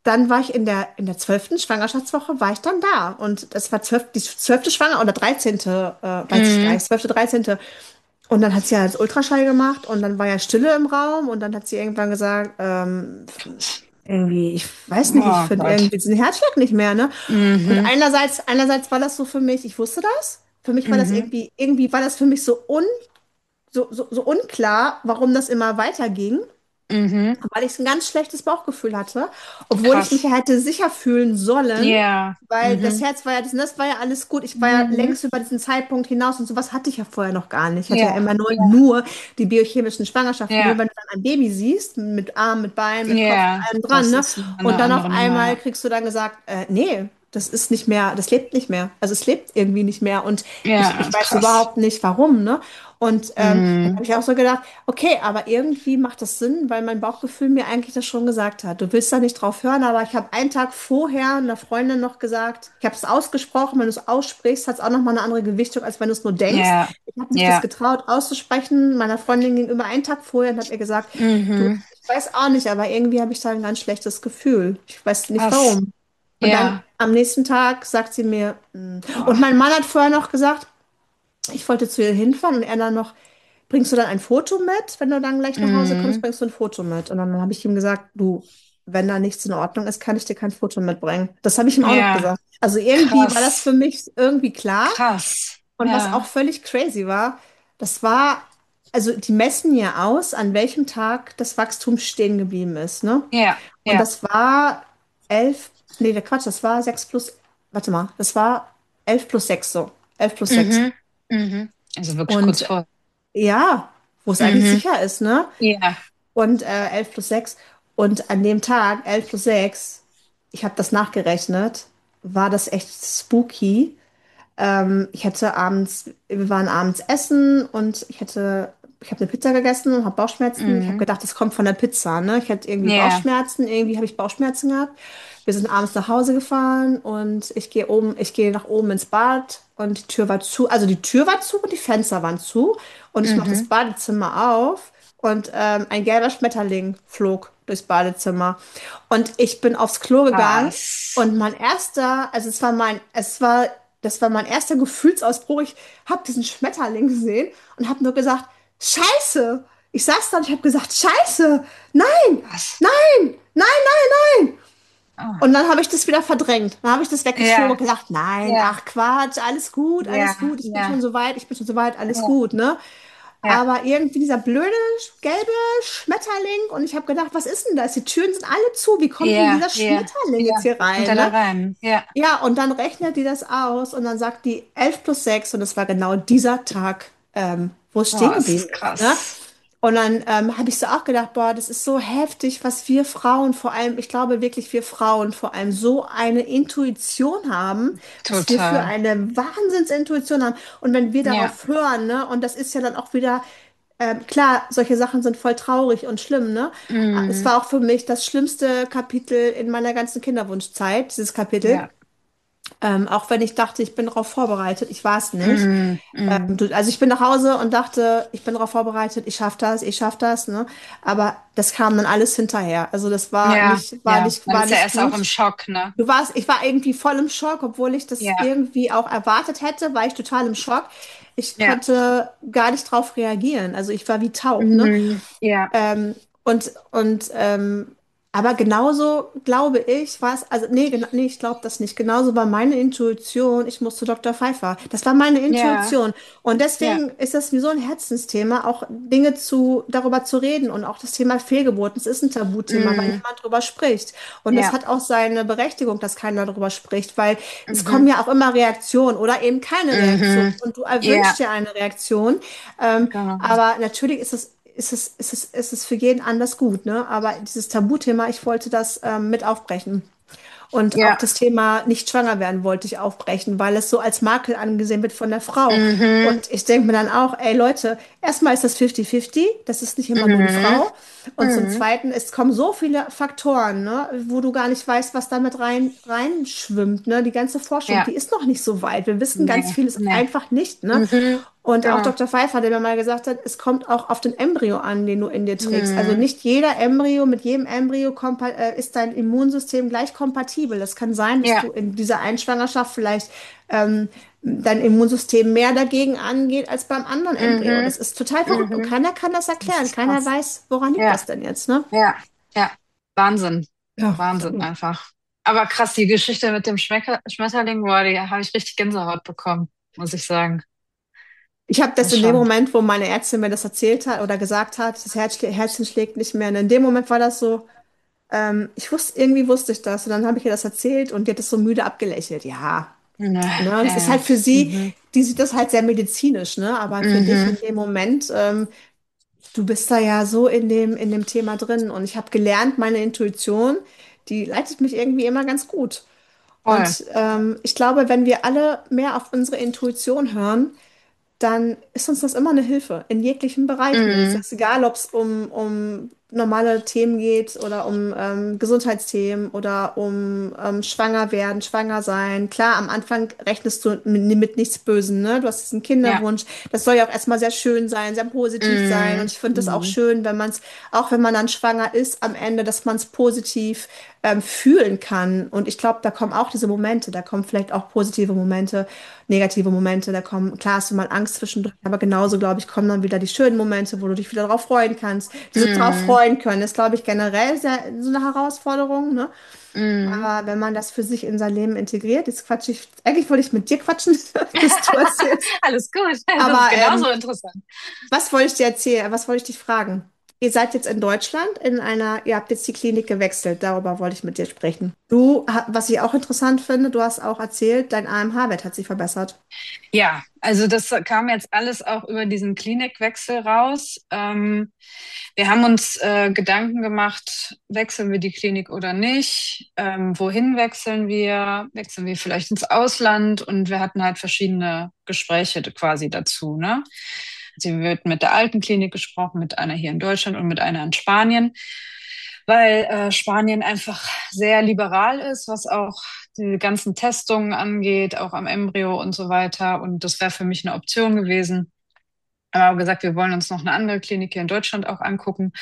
dann war ich in der, in der zwölften Schwangerschaftswoche, war ich dann da. Und das war zwölf, die zwölfte Schwanger oder dreizehnte, Äh, weiß ich gar Mhm. nicht, zwölfte, dreizehnte. Und dann hat sie ja das Ultraschall gemacht und dann war ja Stille im Raum und dann hat sie irgendwann gesagt, ähm, irgendwie, ich weiß nicht, ich Oh finde Gott. irgendwie diesen Herzschlag nicht mehr, ne? Und Mhm. einerseits, einerseits war das so für mich, ich wusste das. Für mich war das Mhm. irgendwie, irgendwie war das für mich so un, so, so, so unklar, warum das immer weiterging, Mhm. weil ich ein ganz schlechtes Bauchgefühl hatte, obwohl ich mich ja Krass. hätte sicher fühlen sollen, Ja. weil das Mhm. Herz war ja, das, das war ja alles gut. Ich war ja Mhm. längst über diesen Zeitpunkt hinaus und sowas hatte ich ja vorher noch gar nicht. Ich hatte ja Ja. immer nur, Ja. nur die biochemischen Schwangerschaften. Nur Ja. wenn du dann ein Baby siehst, mit Arm, mit Bein, mit Kopf, mit Ja. allem dran, Das ne? ist Und eine dann auf andere Nummer, einmal ja. kriegst du dann gesagt, äh, nee, das ist nicht mehr, das lebt nicht mehr. Also es lebt irgendwie nicht mehr und ich, Ja, ich weiß krass. überhaupt nicht warum, ne? Und ähm, dann Mhm. habe ich auch so gedacht, okay, aber irgendwie macht das Sinn, weil mein Bauchgefühl mir eigentlich das schon gesagt hat. Du willst da nicht drauf hören, aber ich habe einen Tag vorher einer Freundin noch gesagt, ich habe es ausgesprochen, wenn du es aussprichst, hat es auch nochmal eine andere Gewichtung, als wenn du es nur denkst. Ja. Ich habe mich das Ja. getraut auszusprechen, meiner Freundin gegenüber einen Tag vorher und habe ihr gesagt, du, Mhm. ich weiß auch nicht, aber irgendwie habe ich da ein ganz schlechtes Gefühl. Ich weiß nicht Krass. warum. Und dann Ja. am nächsten Tag sagt sie mir, "Mm." Und Oh. mein Mann hat vorher noch gesagt, ich wollte zu ihr hinfahren und er dann noch, bringst du dann ein Foto mit? Wenn du dann gleich nach Hause kommst, Mhm. bringst du ein Foto mit. Und dann habe ich ihm gesagt, du, wenn da nichts in Ordnung ist, kann ich dir kein Foto mitbringen. Das habe ich ihm auch noch Ja. gesagt. Also irgendwie war das für Krass. mich irgendwie klar. Krass. Und was auch Ja. völlig crazy war, das war, also die messen ja aus, an welchem Tag das Wachstum stehen geblieben ist, ne? Ja. Und Ja. das war elf, nee, der Quatsch, das war sechs plus, warte mal, das war elf plus sechs so. Elf plus sechs. Mhm. Mhm. Also wirklich kurz Und vor. ja, wo es eigentlich Mhm. sicher ist, ne? Ja. Und äh, elf plus sechs. Und an dem Tag, elf plus sechs, ich habe das nachgerechnet, war das echt spooky. Ähm, ich hatte abends, wir waren abends essen und ich hatte, ich habe eine Pizza gegessen und habe Bauchschmerzen. Ich habe Mhm. gedacht, das kommt von der Pizza, ne? Ich hatte irgendwie Ja. Bauchschmerzen, irgendwie habe ich Bauchschmerzen gehabt. Wir sind abends nach Hause gefahren und ich gehe oben, ich gehe nach oben ins Bad und die Tür war zu, also die Tür war zu und die Fenster waren zu und ich mache das Mhm. Badezimmer auf und ähm, ein gelber Schmetterling flog durchs Badezimmer und ich bin aufs Klo gegangen Krass. und mein erster, also es war mein, es war, das war mein erster Gefühlsausbruch. Ich habe diesen Schmetterling gesehen und habe nur gesagt, Scheiße. Ich saß da und ich habe gesagt, Scheiße. Nein, Krass. nein, nein, nein, nein. Oh. Und dann habe ich das wieder verdrängt. Dann habe ich das weggeschoben und Ja. gesagt, nein, Ja. ach Quatsch, alles gut, alles Ja. gut. Ich bin schon Ja. so weit, ich bin schon so weit, alles Ja. gut, ne? Ja. Aber irgendwie dieser blöde gelbe Schmetterling und ich habe gedacht, was ist denn das? Die Türen sind alle zu. Wie kommt denn Ja. dieser Ja. Schmetterling jetzt Ja. hier Kommt rein, er da ne? rein? Ja. Ja, und dann rechnet die das aus und dann sagt die elf plus sechs und es war genau dieser Tag, ähm, wo es stehen Boah, es geblieben ist ist. Ne? krass. Und dann ähm, habe ich so auch gedacht, boah, das ist so heftig, was wir Frauen vor allem, ich glaube wirklich, wir Frauen vor allem so eine Intuition haben, was wir für Total. eine Wahnsinnsintuition haben. Und wenn wir Ja. darauf hören, ne, und das ist ja dann auch wieder, ähm, klar, solche Sachen sind voll traurig und schlimm, ne? Es Mhm. war auch für mich das schlimmste Kapitel in meiner ganzen Kinderwunschzeit, dieses Kapitel. Ja. Ähm, auch wenn ich dachte, ich bin darauf vorbereitet, ich war es nicht. Mhm. Ähm, Mhm. du, also ich bin nach Hause und dachte, ich bin darauf vorbereitet, ich schaffe das, ich schaffe das, ne? Aber das kam dann alles hinterher. Also das war Ja. nicht, war Ja. nicht, Man war ist ja nicht erst auch gut. im Schock, ne? Du warst, ich war irgendwie voll im Schock, obwohl ich das Ja. irgendwie auch erwartet hätte, war ich total im Schock. Ich Ja. konnte gar nicht drauf reagieren. Also ich war wie taub, ne? Mhm. Ja. Ähm, und und ähm, aber genauso glaube ich, war es, also nee, gena- nee, ich glaube das nicht. Genauso war meine Intuition, ich muss zu Doktor Pfeiffer. Das war meine Ja. Intuition. Und Ja. deswegen ist das wie so ein Herzensthema, auch Dinge zu, darüber zu reden und auch das Thema Fehlgeburten. Es ist ein Tabuthema, weil Mhm. niemand darüber spricht. Und das Ja. hat auch seine Berechtigung, dass keiner darüber spricht, weil es kommen Mhm. ja auch immer Reaktionen oder eben keine Reaktion. Mhm. Und du erwünschst Ja. dir eine Reaktion. Ähm, Genau. aber natürlich ist es ist es, ist es, ist es für jeden anders gut, ne? Aber dieses Tabuthema, ich wollte das ähm, mit aufbrechen. Und auch Ja. das Thema nicht schwanger werden wollte ich aufbrechen, weil es so als Makel angesehen wird von der Frau. Mhm. Und ich denke mir dann auch, ey Leute, erstmal ist das fünfzig fünfzig, das ist nicht immer nur die Mhm. Frau. Und zum Mhm. Zweiten, es kommen so viele Faktoren, ne, wo du gar nicht weißt, was damit rein, reinschwimmt. Ne? Die ganze Forschung, Ja. die ist noch nicht so weit. Wir wissen ganz Nee. vieles Nee. einfach nicht. Ne? Mhm. Und auch Genau. Doktor Pfeiffer, der mir mal gesagt hat, es kommt auch auf den Embryo an, den du in dir trägst. Also Mhm. nicht jeder Embryo, mit jedem Embryo kompa- äh, ist dein Immunsystem gleich kompatibel. Es kann sein, dass Ja. du in dieser Einschwangerschaft vielleicht ähm, dein Immunsystem mehr dagegen angeht als beim anderen Embryo. Mhm. Das ist total verrückt und Mhm. keiner kann das Das erklären. ist Keiner krass. weiß, woran liegt Ja. das denn jetzt, ne? Ja. Ja. Wahnsinn. Ja, Wahnsinn verrückt. einfach. Aber krass, die Geschichte mit dem Schmecker Schmetterling, boah, die habe ich richtig Gänsehaut bekommen, muss ich sagen. Ich habe das Das in dem schon. Moment, wo meine Ärztin mir das erzählt hat oder gesagt hat, das Herz, Herzchen schlägt nicht mehr. Und in dem Moment war das so, ähm, ich wusste, irgendwie wusste ich das. Und dann habe ich ihr das erzählt und die hat das so müde abgelächelt. Ja, Ja, ne, das ist ja. halt für sie, Mhm. die sieht das halt sehr medizinisch, ne? Aber für dich in Mhm. dem Moment, ähm, du bist da ja so in dem, in dem Thema drin. Und ich habe gelernt, meine Intuition, die leitet mich irgendwie immer ganz gut. Voll. Und ähm, ich glaube, wenn wir alle mehr auf unsere Intuition hören, dann ist uns das immer eine Hilfe in jeglichen Bereichen. Es Mhm. ist egal, ob es um, um normale Themen geht oder um ähm, Gesundheitsthemen oder um ähm, schwanger werden, schwanger sein. Klar, am Anfang rechnest du mit, mit nichts Bösem, ne? Du hast diesen Ja. Kinderwunsch. Das soll ja auch erstmal sehr schön sein, sehr positiv sein. Und Mhm. ich finde es auch Mhm. schön, wenn man es, auch wenn man dann schwanger ist, am Ende, dass man es positiv ähm, fühlen kann. Und ich glaube, da kommen auch diese Momente, da kommen vielleicht auch positive Momente, negative Momente, da kommen, klar hast du mal Angst zwischendurch, aber genauso, glaube ich, kommen dann wieder die schönen Momente, wo du dich wieder darauf freuen kannst. Dieses darauf Mhm. freuen können ist, glaube ich, generell sehr, so eine Herausforderung, ne? Mhm. Aber wenn man das für sich in sein Leben integriert, jetzt quatsche ich, eigentlich wollte ich mit dir quatschen, bis du erzählst. Alles gut. Das ist Aber genauso ähm, interessant. was wollte ich dir erzählen? Was wollte ich dich fragen? Ihr seid jetzt in Deutschland in einer, ihr habt jetzt die Klinik gewechselt. Darüber wollte ich mit dir sprechen. Du, ha- was ich auch interessant finde, du hast auch erzählt, dein A M H-Wert hat sich verbessert. Ja, also das kam jetzt alles auch über diesen Klinikwechsel raus. Ähm, wir haben uns äh, Gedanken gemacht, wechseln wir die Klinik oder nicht? Ähm, wohin wechseln wir? Wechseln wir vielleicht ins Ausland? Und wir hatten halt verschiedene Gespräche quasi dazu, ne? Sie wird mit der alten Klinik gesprochen, mit einer hier in Deutschland und mit einer in Spanien, weil äh, Spanien einfach sehr liberal ist, was auch die ganzen Testungen angeht, auch am Embryo und so weiter. Und das wäre für mich eine Option gewesen. Aber gesagt, wir wollen uns noch eine andere Klinik hier in Deutschland auch angucken.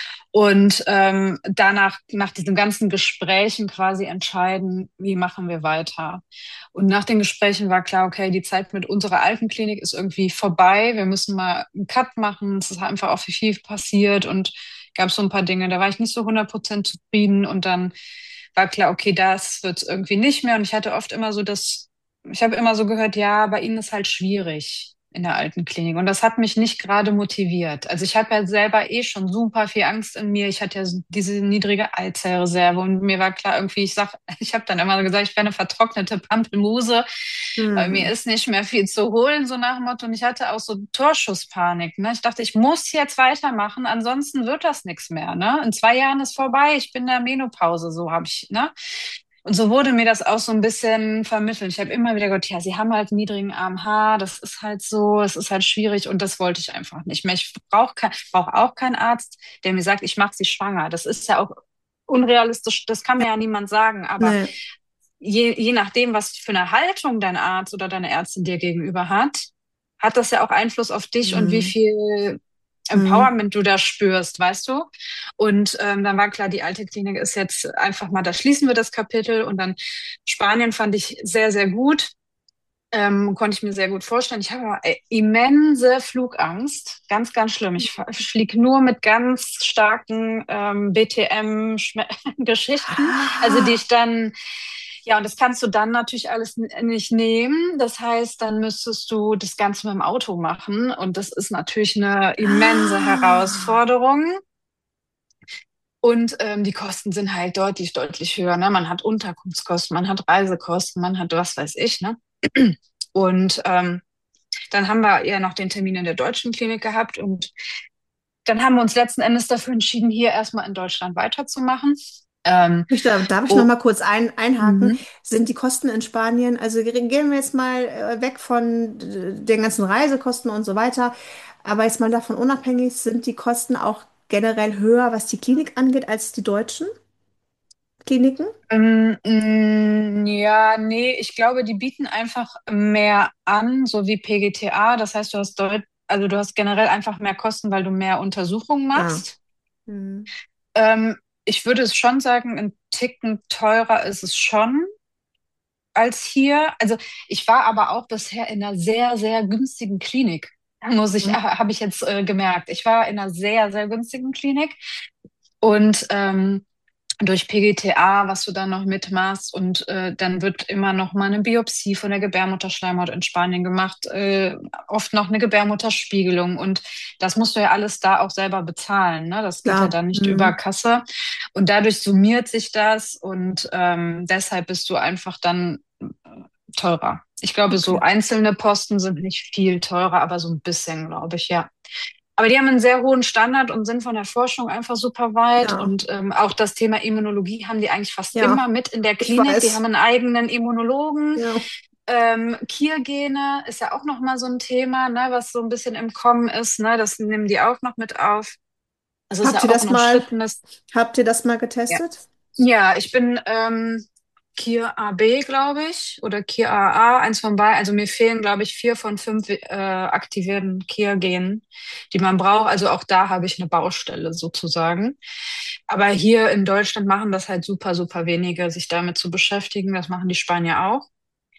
Und ähm, danach, nach diesen ganzen Gesprächen quasi entscheiden, wie machen wir weiter. Und nach den Gesprächen war klar, okay, die Zeit mit unserer alten Klinik ist irgendwie vorbei. Wir müssen mal einen Cut machen. Es ist einfach auch viel passiert und gab so ein paar Dinge, da war ich nicht so hundert Prozent zufrieden. Und dann war klar, okay, das wird es irgendwie nicht mehr. Und ich hatte oft immer so das, ich habe immer so gehört, ja, bei Ihnen ist halt schwierig in der alten Klinik. Und das hat mich nicht gerade motiviert. Also ich habe ja selber eh schon super viel Angst in mir. Ich hatte ja so diese niedrige Eizellreserve und mir war klar irgendwie, ich sag, ich habe dann immer gesagt, ich wäre eine vertrocknete Pampelmuse, weil mir Hm. ist nicht mehr viel zu holen, so nach dem Motto. Und ich hatte auch so Torschusspanik. Ne? Ich dachte, ich muss jetzt weitermachen, ansonsten wird das nichts mehr. Ne? In zwei Jahren ist vorbei, ich bin in der Menopause, so habe ich, ne? Und so wurde mir das auch so ein bisschen vermittelt. Ich habe immer wieder gehört, ja, sie haben halt einen niedrigen A M H, das ist halt so, es ist halt schwierig und das wollte ich einfach nicht mehr. Ich brauche kein, ich brauch auch keinen Arzt, der mir sagt, ich mache sie schwanger. Das ist ja auch unrealistisch, das kann mir ja niemand sagen, aber Nee. je, je nachdem, was für eine Haltung dein Arzt oder deine Ärztin dir gegenüber hat, hat das ja auch Einfluss auf dich und wie Hm. viel Hm. Empowerment du da spürst, weißt du? Und ähm, dann war klar, die alte Klinik ist jetzt einfach mal, da schließen wir das Kapitel. Und dann Spanien fand ich sehr, sehr gut. Ähm, konnte ich mir sehr gut vorstellen. Ich habe aber äh, immense Flugangst. Ganz, ganz schlimm. Ich, ich fliege nur mit ganz starken ähm, B T M-Geschichten. Also die Ah. ich dann, ja, und das kannst du dann natürlich alles n- nicht nehmen. Das heißt, dann müsstest du das Ganze mit dem Auto machen. Und das ist natürlich eine immense Ah. Herausforderung. Und ähm, die Kosten sind halt deutlich, deutlich höher. Ne? Man hat Unterkunftskosten, man hat Reisekosten, man hat was weiß ich. Ne? Und ähm, dann haben wir ja noch den Termin in der deutschen Klinik gehabt und dann haben wir uns letzten Endes dafür entschieden, hier erstmal in Deutschland weiterzumachen. Ähm, Ich, da darf ich noch oh, mal kurz ein, einhaken? mhm. Sind die Kosten in Spanien, also ge- gehen wir jetzt mal äh, weg von äh, den ganzen Reisekosten und so weiter, aber jetzt mal davon unabhängig, sind die Kosten auch generell höher, was die Klinik angeht, als die deutschen? Kliniken? Ähm, mh, ja, nee, ich glaube, die bieten einfach mehr an, so wie P G T A. Das heißt, du hast deut also du hast generell einfach mehr Kosten, weil du mehr Untersuchungen Ah. machst. Mhm. Ähm, ich würde es schon sagen, ein Ticken teurer ist es schon als hier. Also ich war aber auch bisher in einer sehr, sehr günstigen Klinik. Muss ich, Mhm. habe ich jetzt äh, gemerkt. Ich war in einer sehr, sehr günstigen Klinik und ähm, durch P G T A, was du dann noch mitmachst und äh, dann wird immer noch mal eine Biopsie von der Gebärmutterschleimhaut in Spanien gemacht, äh, oft noch eine Gebärmutterspiegelung und das musst du ja alles da auch selber bezahlen, ne? Das geht ja Klar. dann nicht über Mhm. Kasse und dadurch summiert sich das und ähm, deshalb bist du einfach dann äh, teurer. Ich glaube, so Okay. einzelne Posten sind nicht viel teurer, aber so ein bisschen, glaube ich, ja. Aber die haben einen sehr hohen Standard und sind von der Forschung einfach super weit. Ja. Und ähm, auch das Thema Immunologie haben die eigentlich fast immer Ja. mit in der Ich Klinik. Die haben weiß. einen eigenen Immunologen. Ja. Ähm, Kiergene ist ja auch nochmal so ein Thema, ne, was so ein bisschen im Kommen ist. Ne, das nehmen die auch noch mit auf. Das ist Habt ja ihr auch das ein mal, umstrittenes. habt ihr das mal Ja. getestet? Ja, ich bin ähm, Kier A B, glaube ich, oder Kier A A, eins von beiden. Also mir fehlen, glaube ich, vier von fünf äh, aktivierten Kier-Genen, die man braucht. Also auch da habe ich eine Baustelle sozusagen. Aber hier in Deutschland machen das halt super, super wenige, sich damit zu beschäftigen. Das machen die Spanier auch.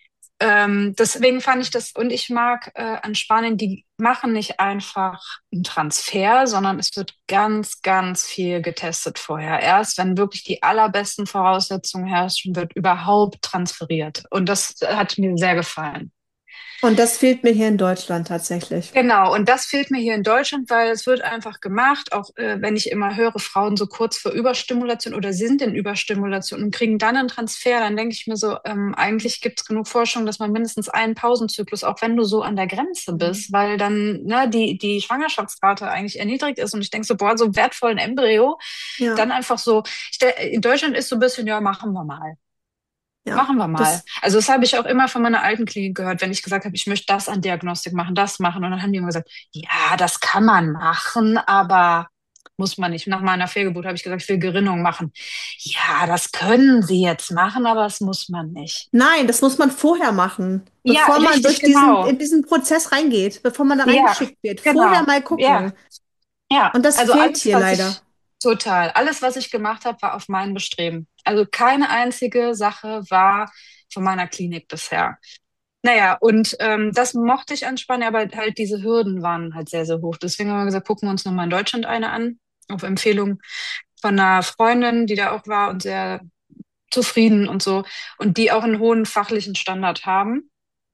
Ähm, deswegen fand ich das, und ich mag äh, an Spanien, die machen nicht einfach einen Transfer, sondern es wird ganz, ganz viel getestet vorher. Erst wenn wirklich die allerbesten Voraussetzungen herrschen, wird überhaupt transferiert. Und das hat mir sehr gefallen. Und das fehlt mir hier in Deutschland tatsächlich. Genau, und das fehlt mir hier in Deutschland, weil es wird einfach gemacht, auch äh, wenn ich immer höre, Frauen so kurz vor Überstimulation oder sind in Überstimulation und kriegen dann einen Transfer, dann denke ich mir so, ähm, eigentlich gibt es genug Forschung, dass man mindestens einen Pausenzyklus, auch wenn du so an der Grenze Mhm. bist, weil dann ne, die, die Schwangerschaftsrate eigentlich erniedrigt ist und ich denke so, boah, so einen wertvollen Embryo, dann Ja, einfach so, ich, stell- in Deutschland ist so ein bisschen, ja, machen wir mal. ja. Machen wir mal. Das, Also das habe ich auch immer von meiner alten Klinik gehört, wenn ich gesagt habe, ich möchte das an Diagnostik machen, das machen. Und dann haben die immer gesagt, ja, das kann man machen, aber muss man nicht. Nach meiner Fehlgeburt habe ich gesagt, ich will Gerinnung machen. Ja, das können Sie jetzt machen, aber das muss man nicht. nein, das muss man vorher machen, Ja, bevor man richtig, durch diesen, genau. in diesen Prozess reingeht, bevor man da Ja, reingeschickt wird. Vorher genau. mal Ja, gucken. ja. Und das Also fehlt alles, hier was leider. ich total, alles, was ich gemacht habe, war auf mein Bestreben. Also keine einzige Sache war von meiner Klinik bisher. Naja, und ähm, das mochte ich an Spanien, aber halt diese Hürden waren halt sehr, sehr hoch. Deswegen haben wir gesagt, gucken wir uns nochmal in Deutschland eine an, auf Empfehlung von einer Freundin, die da auch war und sehr zufrieden und so und die auch einen hohen fachlichen Standard haben.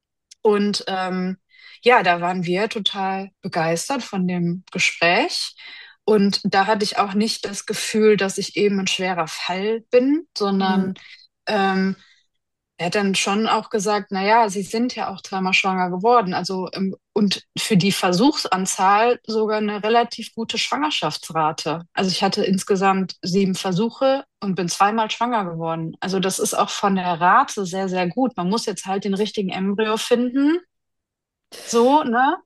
Und ähm, ja, da waren wir total begeistert von dem Gespräch. Und da hatte ich auch nicht das Gefühl, dass ich eben ein schwerer Fall bin, Mhm. sondern ähm, er hat dann schon auch gesagt, na ja, Sie sind ja auch zweimal schwanger geworden, also ähm, und für die Versuchsanzahl sogar eine relativ gute Schwangerschaftsrate. Also ich hatte insgesamt sieben Versuche und bin zweimal schwanger geworden. Also das ist auch von der Rate sehr, sehr gut. Man muss jetzt halt den richtigen Embryo finden. So, ne?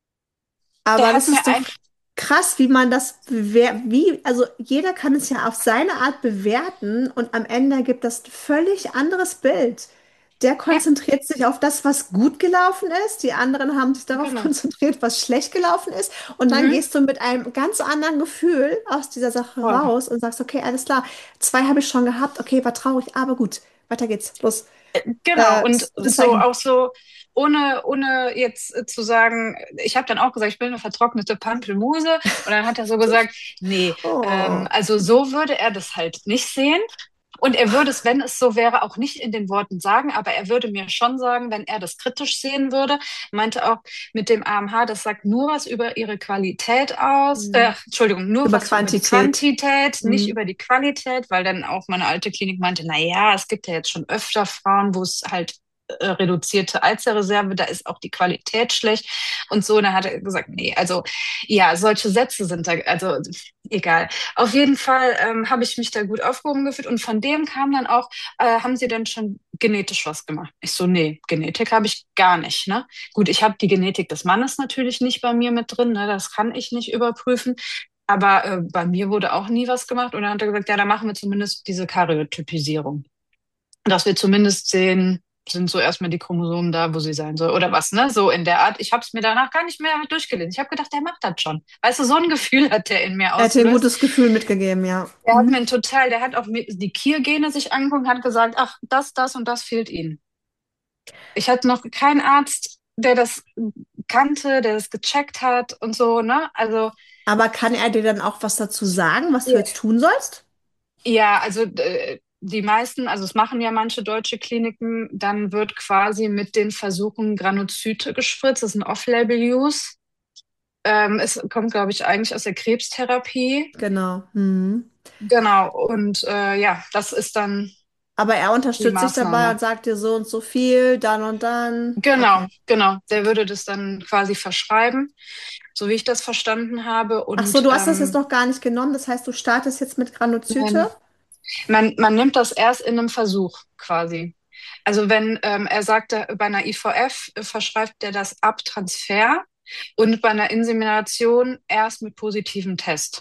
Aber Der hat das mir ist doch einfach, krass, wie man das bewer wie, also jeder kann es ja auf seine Art bewerten und am Ende gibt das ein völlig anderes Bild. Der ja, konzentriert sich auf das, was gut gelaufen ist, die anderen haben sich darauf genau. konzentriert, was schlecht gelaufen ist und dann Mhm. gehst du mit einem ganz anderen Gefühl aus dieser Sache Voll. raus und sagst, okay, alles klar, zwei habe ich schon gehabt, okay, war traurig, aber gut, weiter geht's, los. Genau, Äh, und ist ein gutes so Zeichen. auch so, ohne, ohne jetzt äh, zu sagen, ich habe dann auch gesagt, ich bin eine vertrocknete Pampelmuse. Und dann hat er so gesagt, nee, ähm, Oh. also so würde er das halt nicht sehen. Und er würde es, wenn es so wäre, auch nicht in den Worten sagen, aber er würde mir schon sagen, wenn er das kritisch sehen würde. Er meinte auch mit dem A M H, das sagt nur was über ihre Qualität aus, äh, Hm. Entschuldigung, nur Über was über die Quantität. Quantität, nicht Hm. über die Qualität, weil dann auch meine alte Klinik meinte, na ja, es gibt ja jetzt schon öfter Frauen, wo es halt äh, reduzierte Eizellreserve, da ist auch die Qualität schlecht und so. Und dann hat er gesagt, nee, also ja, solche Sätze sind da, also egal. Auf jeden Fall ähm, habe ich mich da gut aufgehoben gefühlt und von dem kam dann auch, äh, haben Sie denn schon genetisch was gemacht? Ich so, nee, Genetik habe ich gar nicht, ne? Gut, ich habe die Genetik des Mannes natürlich nicht bei mir mit drin, ne? Das kann ich nicht überprüfen. Aber äh, bei mir wurde auch nie was gemacht. Und dann hat er gesagt, ja, dann machen wir zumindest diese Karyotypisierung. Dass wir zumindest sehen, sind so erstmal die Chromosomen da, wo sie sein soll oder was, ne? So in der Art. Ich habe es mir danach gar nicht mehr durchgelesen. Ich habe gedacht, der macht das schon. Weißt du, so ein Gefühl hat der in mir Er hat dir ein ausgelöst. gutes Gefühl mitgegeben, ja. Der hat Mhm. mir ein total, der hat auch mir die Kier-Gene sich angeguckt und hat gesagt, ach, das, das und das fehlt ihnen. Ich hatte noch keinen Arzt, der das kannte, der das gecheckt hat und so, ne? Also, Aber kann er dir dann auch was dazu sagen, was du ja, jetzt tun sollst? ja, also äh, die meisten, also es machen ja manche deutsche Kliniken, dann wird quasi mit den Versuchen Granulozyte gespritzt. Das ist ein Off-Label-Use. Ähm, es kommt, glaube ich, eigentlich aus der Krebstherapie. Genau. Mhm. Genau, und äh, ja, das ist dann Aber er die unterstützt dich dabei Maßnahme. und sagt dir so und so viel, dann und dann. Genau, Okay. genau. Der würde das dann quasi verschreiben, so wie ich das verstanden habe. Ach so, Und du hast das jetzt ähm, noch gar nicht genommen. Das heißt, du startest jetzt mit Granulozyte? man, man nimmt das erst in einem Versuch quasi. Also wenn ähm, er sagte, bei einer I V F äh, verschreibt er das ab Transfer und bei einer Insemination erst mit positivem Test.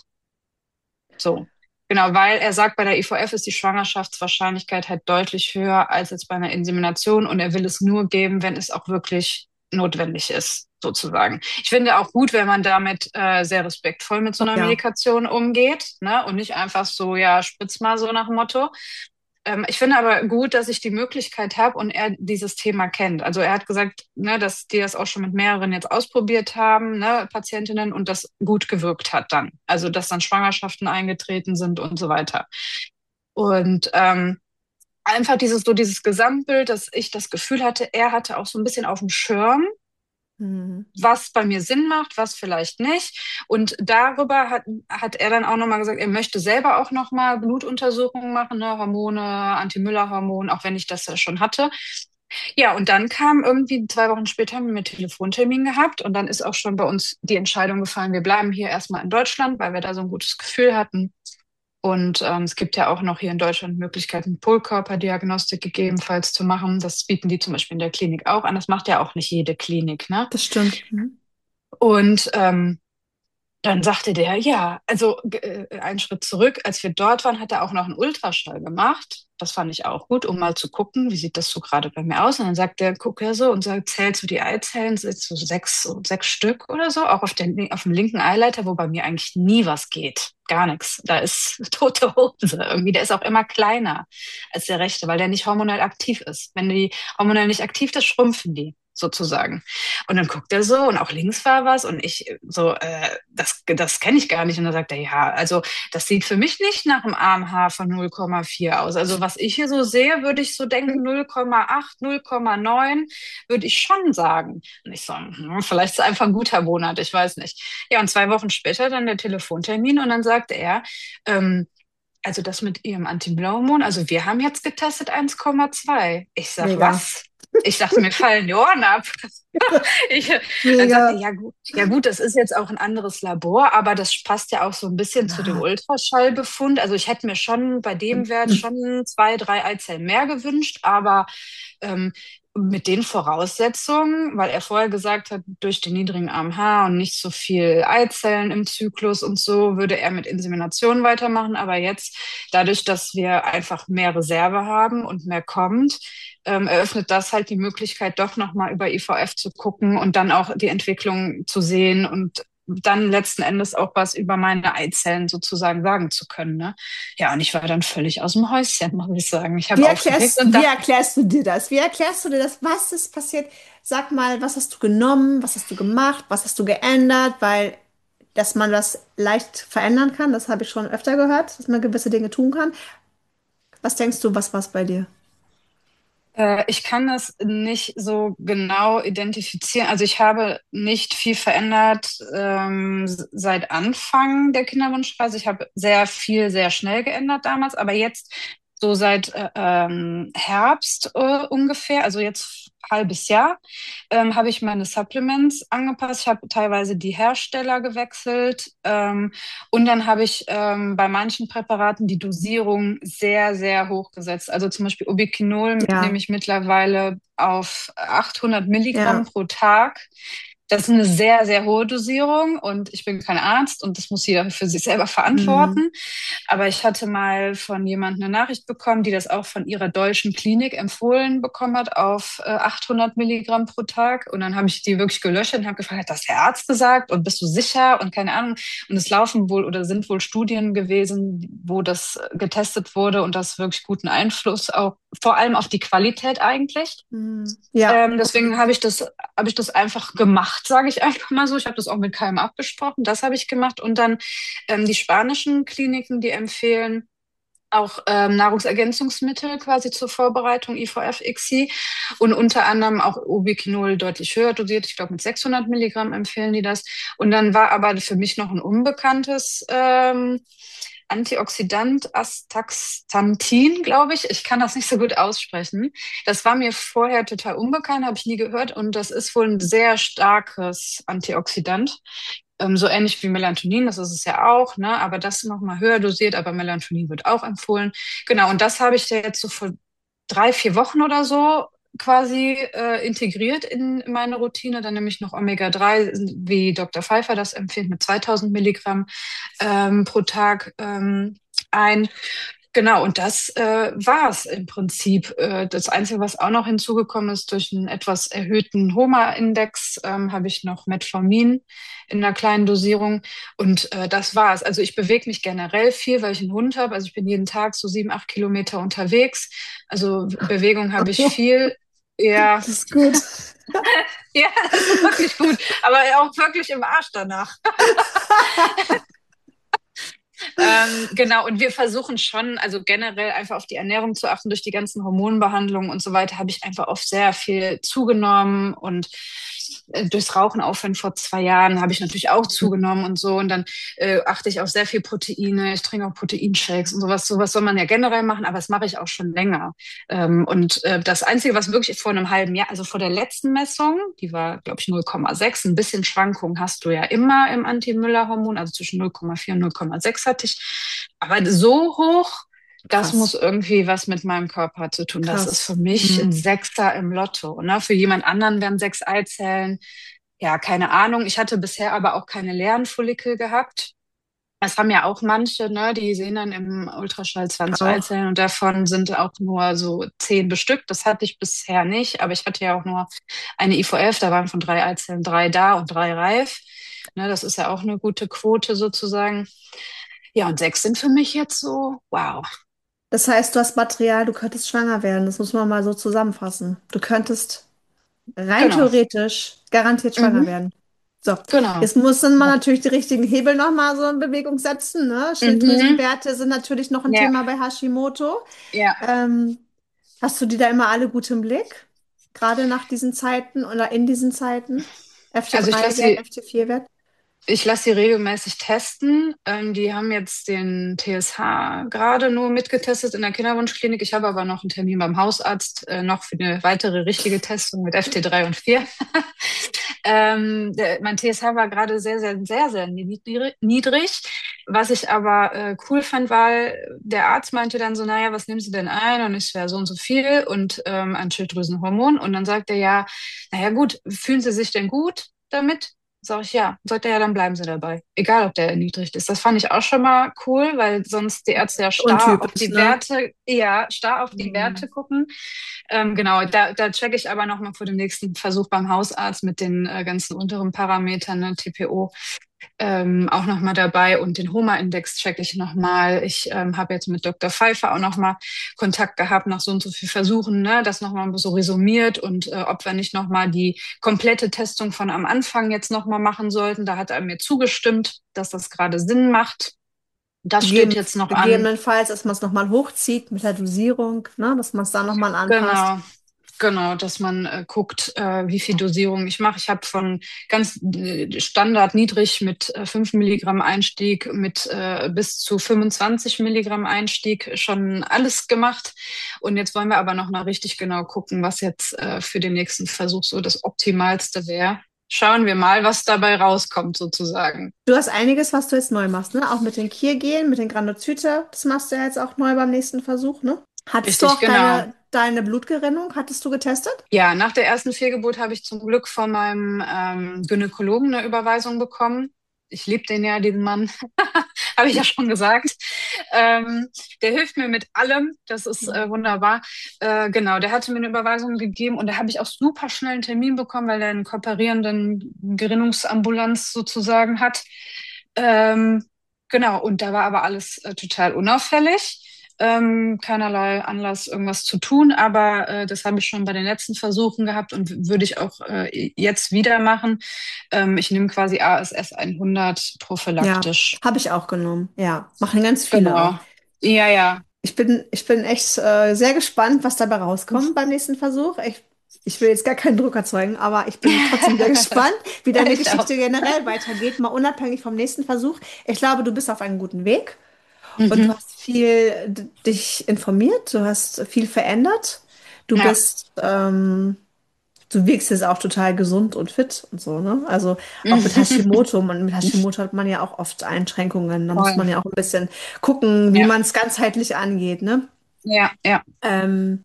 So. Genau, weil er sagt, bei der I V F ist die Schwangerschaftswahrscheinlichkeit halt deutlich höher als jetzt bei einer Insemination und er will es nur geben, wenn es auch wirklich notwendig ist, sozusagen. Ich finde auch gut, wenn man damit äh, sehr respektvoll mit so Oh, einer ja. Medikation umgeht, ne? Und nicht einfach so, ja, spritz mal so nach dem Motto. Ähm, ich finde aber gut, dass ich die Möglichkeit habe und er dieses Thema kennt. Also er hat gesagt, ne, dass die das auch schon mit mehreren jetzt ausprobiert haben, ne, Patientinnen, und das gut gewirkt hat dann. Also dass dann Schwangerschaften eingetreten sind und so weiter. Und ähm, einfach dieses so dieses Gesamtbild, dass ich das Gefühl hatte, er hatte auch so ein bisschen auf dem Schirm, Mhm. was bei mir Sinn macht, was vielleicht nicht. Und darüber hat, hat er dann auch nochmal gesagt, er möchte selber auch nochmal Blutuntersuchungen machen, ne, Hormone, Anti-Müller-Hormon, auch wenn ich das ja schon hatte. Ja, und dann kam irgendwie zwei Wochen später haben wir einen Telefontermin gehabt und dann ist auch schon bei uns die Entscheidung gefallen, wir bleiben hier erstmal in Deutschland, weil wir da so ein gutes Gefühl hatten. Und ähm, es gibt ja auch noch hier in Deutschland Möglichkeiten, Polkörperdiagnostik gegebenenfalls zu machen. Das bieten die zum Beispiel in der Klinik auch an. Das macht ja auch nicht jede Klinik, ne? Das stimmt. Mhm. Und ähm, dann sagte der, ja, also äh, einen Schritt zurück, als wir dort waren, hat er auch noch einen Ultraschall gemacht. Das fand ich auch gut, um mal zu gucken, wie sieht das so gerade bei mir aus. Und dann sagt er, guck ja so und sagt, zählst du die Eizellen, sind so sechs, so sechs Stück oder so, auch auf, den, auf dem linken Eileiter, wo bei mir eigentlich nie was geht. Gar nichts. Da ist tote Hose irgendwie. Der ist auch immer kleiner als der rechte, weil der nicht hormonell aktiv ist. Wenn die hormonell nicht aktiv ist, schrumpfen die sozusagen. Und dann guckt er so und auch links war was und ich so, äh, das, das kenne ich gar nicht. Und dann sagt er, ja, also das sieht für mich nicht nach einem A M H von null Komma vier aus. Also was ich hier so sehe, würde ich so denken, null Komma acht, null Komma neun würde ich schon sagen. Und ich so, hm, vielleicht ist es einfach ein guter Monat, ich weiß nicht. Ja, und zwei Wochen später dann der Telefontermin und dann sagt er, ähm, also das mit Ihrem Anti-Blau-Hormon, also wir haben jetzt getestet eins Komma zwei. Ich sag, Mega. was? Ich dachte, mir fallen die Ohren ab. Ich, dann sagt er, Mega. ja gut, ja gut, das ist jetzt auch ein anderes Labor, aber das passt ja auch so ein bisschen zu dem Na. Ultraschallbefund. Also ich hätte mir schon bei dem Wert schon zwei, drei Eizellen mehr gewünscht, aber ähm, mit den Voraussetzungen, weil er vorher gesagt hat, durch den niedrigen A M H und nicht so viel Eizellen im Zyklus und so, würde er mit Insemination weitermachen. Aber jetzt, dadurch, dass wir einfach mehr Reserve haben und mehr kommt, ähm, eröffnet das halt die Möglichkeit, doch nochmal über I V F zu gucken und dann auch die Entwicklung zu sehen und dann letzten Endes auch was über meine Eizellen sozusagen sagen zu können. Ne? Ja, und ich war dann völlig aus dem Häuschen, muss ich sagen. Ich Wie habe aufgelegt erklärst, und wie dachte, erklärst du dir das? Wie erklärst du dir das? Was ist passiert? Sag mal, was hast du genommen? Was hast du gemacht? Was hast du geändert? Weil, dass man das leicht verändern kann, das habe ich schon öfter gehört, dass man gewisse Dinge tun kann. Was denkst du, was war es bei dir? Äh, ich kann das nicht so genau identifizieren. Also ich habe nicht viel verändert ähm, s- seit Anfang der Kinderwunschreise. Ich habe sehr viel, sehr schnell geändert damals, aber jetzt so seit äh, ähm, Herbst äh, ungefähr, also jetzt halbes Jahr, ähm, habe ich meine Supplements angepasst. Ich habe teilweise die Hersteller gewechselt. Ähm, und dann habe ich ähm, bei manchen Präparaten die Dosierung sehr, sehr hoch gesetzt. Also zum Beispiel Ubiquinol nehme Ja, ich mittlerweile auf achthundert ja. Milligramm pro Tag. Das ist eine sehr, sehr hohe Dosierung und ich bin kein Arzt und das muss jeder für sich selber Mhm. verantworten. Aber ich hatte mal von jemandem eine Nachricht bekommen, die das auch von ihrer deutschen Klinik empfohlen bekommen hat auf äh, achthundert Milligramm pro Tag. Und dann habe ich die wirklich gelöscht und habe gefragt, hat das der Arzt gesagt und bist du sicher und keine Ahnung. Und es laufen wohl oder sind wohl Studien gewesen, wo das getestet wurde und das wirklich guten Einfluss auch vor allem auf die Qualität eigentlich. Mhm. Ja, Ähm, deswegen habe ich das, habe ich das einfach gemacht, sage ich einfach mal so. Ich habe das auch mit keinem abgesprochen. Das habe ich gemacht. Und dann ähm, die spanischen Kliniken, die empfehlen auch ähm, Nahrungsergänzungsmittel quasi zur Vorbereitung, I V F, I C S I und unter anderem auch Ubiquinol deutlich höher dosiert. Ich glaube, mit sechshundert Milligramm empfehlen die das. Und dann war aber für mich noch ein unbekanntes ähm, Antioxidant, Astaxanthin, glaube ich. Ich kann das nicht so gut aussprechen. Das war mir vorher total unbekannt, habe ich nie gehört. Und das ist wohl ein sehr starkes Antioxidant. Ähm, so ähnlich wie Melatonin, das ist es ja auch, ne? Aber das nochmal höher dosiert, aber Melatonin wird auch empfohlen. Genau, und das habe ich da jetzt so vor drei, vier Wochen oder so quasi äh, integriert in meine Routine. Dann nehme ich noch Omega drei, wie Doktor Pfeiffer das empfiehlt, mit zweitausend Milligramm ähm, pro Tag ähm, ein. Genau, und das äh, war es im Prinzip. Äh, das Einzige, was auch noch hinzugekommen ist, durch einen etwas erhöhten Homa-Index, ähm, habe ich noch Metformin in einer kleinen Dosierung. Und äh, das war's. Also ich bewege mich generell viel, weil ich einen Hund habe. Also ich bin jeden Tag so sieben, acht Kilometer unterwegs. Also Bewegung habe ich viel. Ja, das ist gut. ja, das ist wirklich gut. Aber auch wirklich im Arsch danach. Ähm, genau, und wir versuchen schon, also generell einfach auf die Ernährung zu achten. Durch die ganzen Hormonbehandlungen und so weiter habe ich einfach oft sehr viel zugenommen und äh, durchs Rauchen aufhören vor zwei Jahren habe ich natürlich auch zugenommen und so. Und dann äh, achte ich auf sehr viel Proteine. Ich trinke auch Proteinshakes und sowas. Sowas soll man ja generell machen, aber das mache ich auch schon länger. Ähm, und äh, das Einzige, was wirklich vor einem halben Jahr, also vor der letzten Messung, die war, glaube ich, null Komma sechs, ein bisschen Schwankungen hast du ja immer im Anti-Müller-Hormon, also zwischen null Komma vier und null Komma sechs hatte ich. Aber so hoch, das muss Krass, irgendwie was mit meinem Körper zu tun. Das ist für krass. mich ein Mhm. Sechser im Lotto. Ne? Für jemand anderen wären sechs Eizellen. Ja, keine Ahnung. Ich hatte bisher aber auch keine leeren Follikel gehabt. Das haben ja auch manche, ne? Die sehen dann im Ultraschall zwanzig Auch. Eizellen und davon sind auch nur so zehn bestückt. Das hatte ich bisher nicht, aber ich hatte ja auch nur eine I V F, da waren von drei Eizellen drei da und drei reif. Ne, das ist ja auch eine gute Quote sozusagen. Ja, und sechs sind für mich jetzt so, wow. Das heißt, du hast Material, du könntest schwanger werden. Das muss man mal so zusammenfassen. Du könntest rein Genau. theoretisch garantiert schwanger Mhm, werden. So, genau. jetzt muss dann mal natürlich die richtigen Hebel nochmal so in Bewegung setzen, ne? Mhm, Schilddrüsenwerte sind natürlich noch ein ja, Thema bei Hashimoto. ja. Ähm, Hast du die da immer alle gut im Blick? Gerade nach diesen Zeiten oder in diesen Zeiten? Also ich lasse F T drei Wert, sie F T vier Wert? Ich lasse sie regelmäßig testen. Ähm, die haben jetzt den T S H gerade nur mitgetestet in der Kinderwunschklinik. Ich habe aber noch einen Termin beim Hausarzt, äh, noch für eine weitere richtige Testung mit F T drei und vier. ähm, der, mein T S H war gerade sehr, sehr, sehr, sehr niedrig. Was ich aber äh, cool fand, war, der Arzt meinte dann so, naja, was nehmen Sie denn ein? Und ich so, ja, so und so viel und ähm, an Schilddrüsenhormon. Und dann sagt er, ja, naja gut, fühlen Sie sich denn gut damit? Sag ich ja. Sagt er ja, dann bleiben Sie dabei. Egal, ob der erniedrigt ist. Das fand ich auch schon mal cool, weil sonst die Ärzte ja starr auf Untypisch, die ne? Werte, ja, starr auf die Mhm. Werte gucken. Ähm, genau, da, da checke ich aber nochmal vor dem nächsten Versuch beim Hausarzt mit den äh, ganzen unteren Parametern, ne, T P O, ähm, auch nochmal dabei und den Homa-Index checke ich nochmal. Ich ähm, habe jetzt mit Doktor Pfeiffer auch nochmal Kontakt gehabt nach so und so viel Versuchen, ne, das nochmal so resümiert und äh, ob wir nicht nochmal die komplette Testung von am Anfang jetzt nochmal machen sollten. Da hat er mir zugestimmt, dass das gerade Sinn macht. Das steht Begeben, jetzt noch an. gegebenenfalls, dass man es nochmal hochzieht mit der Dosierung, ne? Dass man es da nochmal anpasst. Genau. Genau, dass man äh, guckt, äh, wie viel Dosierung ich mache. Ich habe von ganz äh, Standard niedrig mit äh, fünf Milligramm Einstieg mit äh, bis zu fünfundzwanzig Milligramm Einstieg schon alles gemacht. Und jetzt wollen wir aber noch mal richtig genau gucken, was jetzt äh, für den nächsten Versuch so das Optimalste wäre. Schauen wir mal, was dabei rauskommt, sozusagen. Du hast einiges, was du jetzt neu machst, ne? Auch mit den Kiergelen, mit den Granulozyte. Das machst du ja jetzt auch neu beim nächsten Versuch, ne? Hattest du Richtig, auch genau. deine, deine Blutgerinnung? Hattest du getestet? Ja, nach der ersten Fehlgeburt habe ich zum Glück von meinem ähm, Gynäkologen eine Überweisung bekommen. Ich liebe den ja, diesen Mann, habe ich ja schon gesagt. Ähm, der hilft mir mit allem, das ist äh, wunderbar. Äh, genau, der hatte mir eine Überweisung gegeben und da habe ich auch super schnell einen Termin bekommen, weil er einen kooperierenden Gerinnungsambulanz sozusagen hat. Ähm, genau, und da war aber alles äh, total unauffällig. Ähm, keinerlei Anlass, irgendwas zu tun, aber äh, das habe ich schon bei den letzten Versuchen gehabt und w- würde ich auch äh, jetzt wieder machen. Ähm, ich nehme quasi A S S hundert Ja, prophylaktisch. habe ich auch genommen. Ja, machen ganz viele auch. Genau. Ja, ja. Ich bin, ich bin echt äh, sehr gespannt, was dabei rauskommt beim nächsten Versuch. Ich, ich will jetzt gar keinen Druck erzeugen, aber ich bin trotzdem sehr gespannt, wie deine Ich auch. Geschichte generell weitergeht, mal unabhängig vom nächsten Versuch. Ich glaube, du bist auf einem guten Weg und du Mhm. hast viel d- dich informiert, du hast viel verändert. Du Ja. bist, ähm, du wirkst jetzt auch total gesund und fit und so, ne? Also auch mit Hashimoto. Man, mit Hashimoto hat man ja auch oft Einschränkungen. Da muss Voll. man ja auch ein bisschen gucken, wie Ja, man es ganzheitlich angeht, ne? ja, ja, Ähm,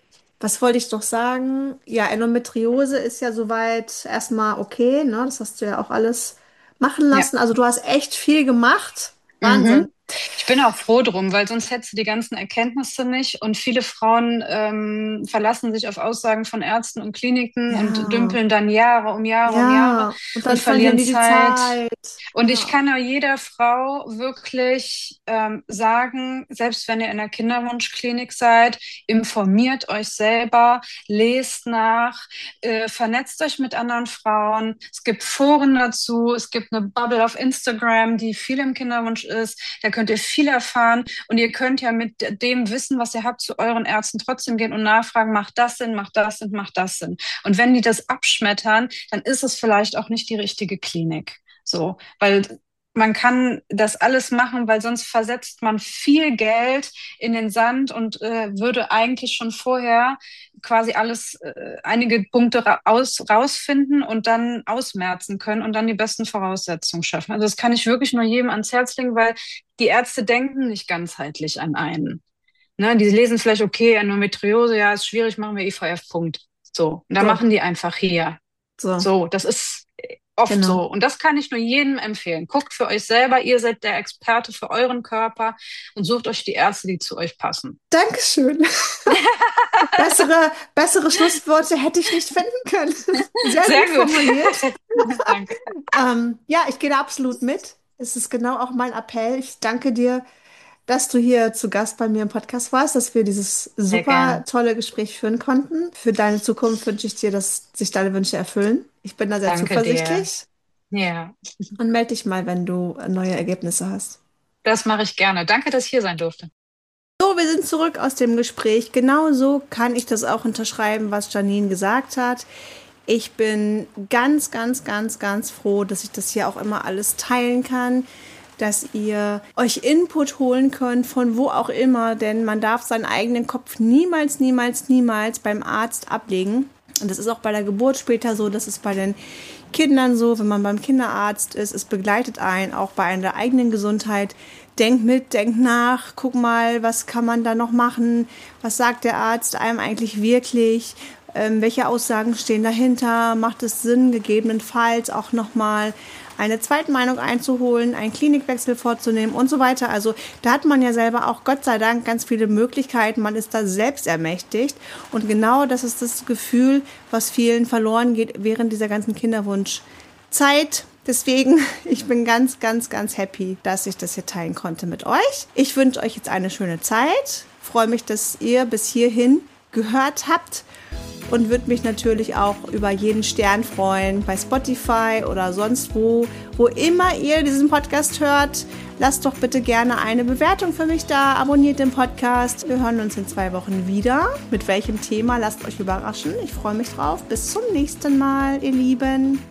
was wollte ich doch sagen? Ja, Endometriose ist ja soweit erstmal okay, ne? Das hast du ja auch alles machen ja. lassen. Also du hast echt viel gemacht. Wahnsinn. Mhm. Ich bin auch froh drum, weil sonst hättest du die ganzen Erkenntnisse nicht. Und viele Frauen ähm, verlassen sich auf Aussagen von Ärzten und Kliniken und Ja, dümpeln dann Jahre um Jahre um Jahre ja. Und und dann verlieren verlieren die die Zeit. Zeit. Und ich Ja, kann auch jeder Frau wirklich ähm, sagen, selbst wenn ihr in der Kinderwunschklinik seid, informiert euch selber, lest nach, äh, vernetzt euch mit anderen Frauen. Es gibt Foren dazu, es gibt eine Bubble auf Instagram, die viel im Kinderwunsch ist. Da könnt ihr viel erfahren und ihr könnt ja mit dem Wissen, was ihr habt, zu euren Ärzten trotzdem gehen und nachfragen, macht das Sinn, macht das Sinn, macht das Sinn. Und wenn die das abschmettern, dann ist es vielleicht auch nicht die richtige Klinik. So, weil man kann das alles machen, weil sonst versetzt man viel Geld in den Sand und äh, würde eigentlich schon vorher quasi alles, äh, einige Punkte ra aus, rausfinden und dann ausmerzen können und dann die besten Voraussetzungen schaffen. Also das kann ich wirklich nur jedem ans Herz legen, weil die Ärzte denken nicht ganzheitlich an einen. Ne? Die lesen vielleicht, okay, Endometriose, ja, ist schwierig, machen wir I V F, Punkt. So, und dann so, machen die einfach hier. so, So, das ist oft genau. so. Und das kann ich nur jedem empfehlen. Guckt für euch selber, ihr seid der Experte für euren Körper und sucht euch die Ärzte, die zu euch passen. Dankeschön. Bessere, bessere Schlussworte hätte ich nicht finden können. Sehr Sehr gut gut. formuliert. Danke. Ähm, ja, ich gehe da absolut mit. Es ist genau auch mein Appell. Ich danke dir, dass du hier zu Gast bei mir im Podcast warst, dass wir dieses Sehr super gerne. tolle Gespräch führen konnten. Für deine Zukunft wünsche ich dir, dass sich deine Wünsche erfüllen. Ich bin da sehr Danke dir. zuversichtlich Ja, und melde dich mal, wenn du neue Ergebnisse hast. das mache ich gerne. Danke, dass ich hier sein durfte. So, wir sind zurück aus dem Gespräch. Genau so kann ich das auch unterschreiben, was Janine gesagt hat. Ich bin ganz, ganz, ganz, ganz froh, dass ich das hier auch immer alles teilen kann, dass ihr euch Input holen könnt, von wo auch immer, denn man darf seinen eigenen Kopf niemals, niemals, niemals beim Arzt ablegen. Und das ist auch bei der Geburt später so, das ist bei den Kindern so, wenn man beim Kinderarzt ist, es begleitet einen, auch bei einer eigenen Gesundheit. Denkt mit, denkt nach, guck mal, was kann man da noch machen, was sagt der Arzt einem eigentlich wirklich, ähm, welche Aussagen stehen dahinter, macht es Sinn, gegebenenfalls auch nochmal eine Zweitmeinung einzuholen, einen Klinikwechsel vorzunehmen und so weiter. Also da hat man ja selber auch Gott sei Dank ganz viele Möglichkeiten, man ist da selbst ermächtigt und genau das ist das Gefühl, was vielen verloren geht während dieser ganzen Kinderwunschzeit. Deswegen, ich bin ganz, ganz, ganz happy, dass ich das hier teilen konnte mit euch. Ich wünsche euch jetzt eine schöne Zeit. Freue mich, dass ihr bis hierhin gehört habt und würde mich natürlich auch über jeden Stern freuen bei Spotify oder sonst wo, wo immer ihr diesen Podcast hört. Lasst doch bitte gerne eine Bewertung für mich da, abonniert den Podcast. Wir hören uns in zwei Wochen wieder. Mit welchem Thema, lasst euch überraschen. Ich freue mich drauf. Bis zum nächsten Mal, ihr Lieben.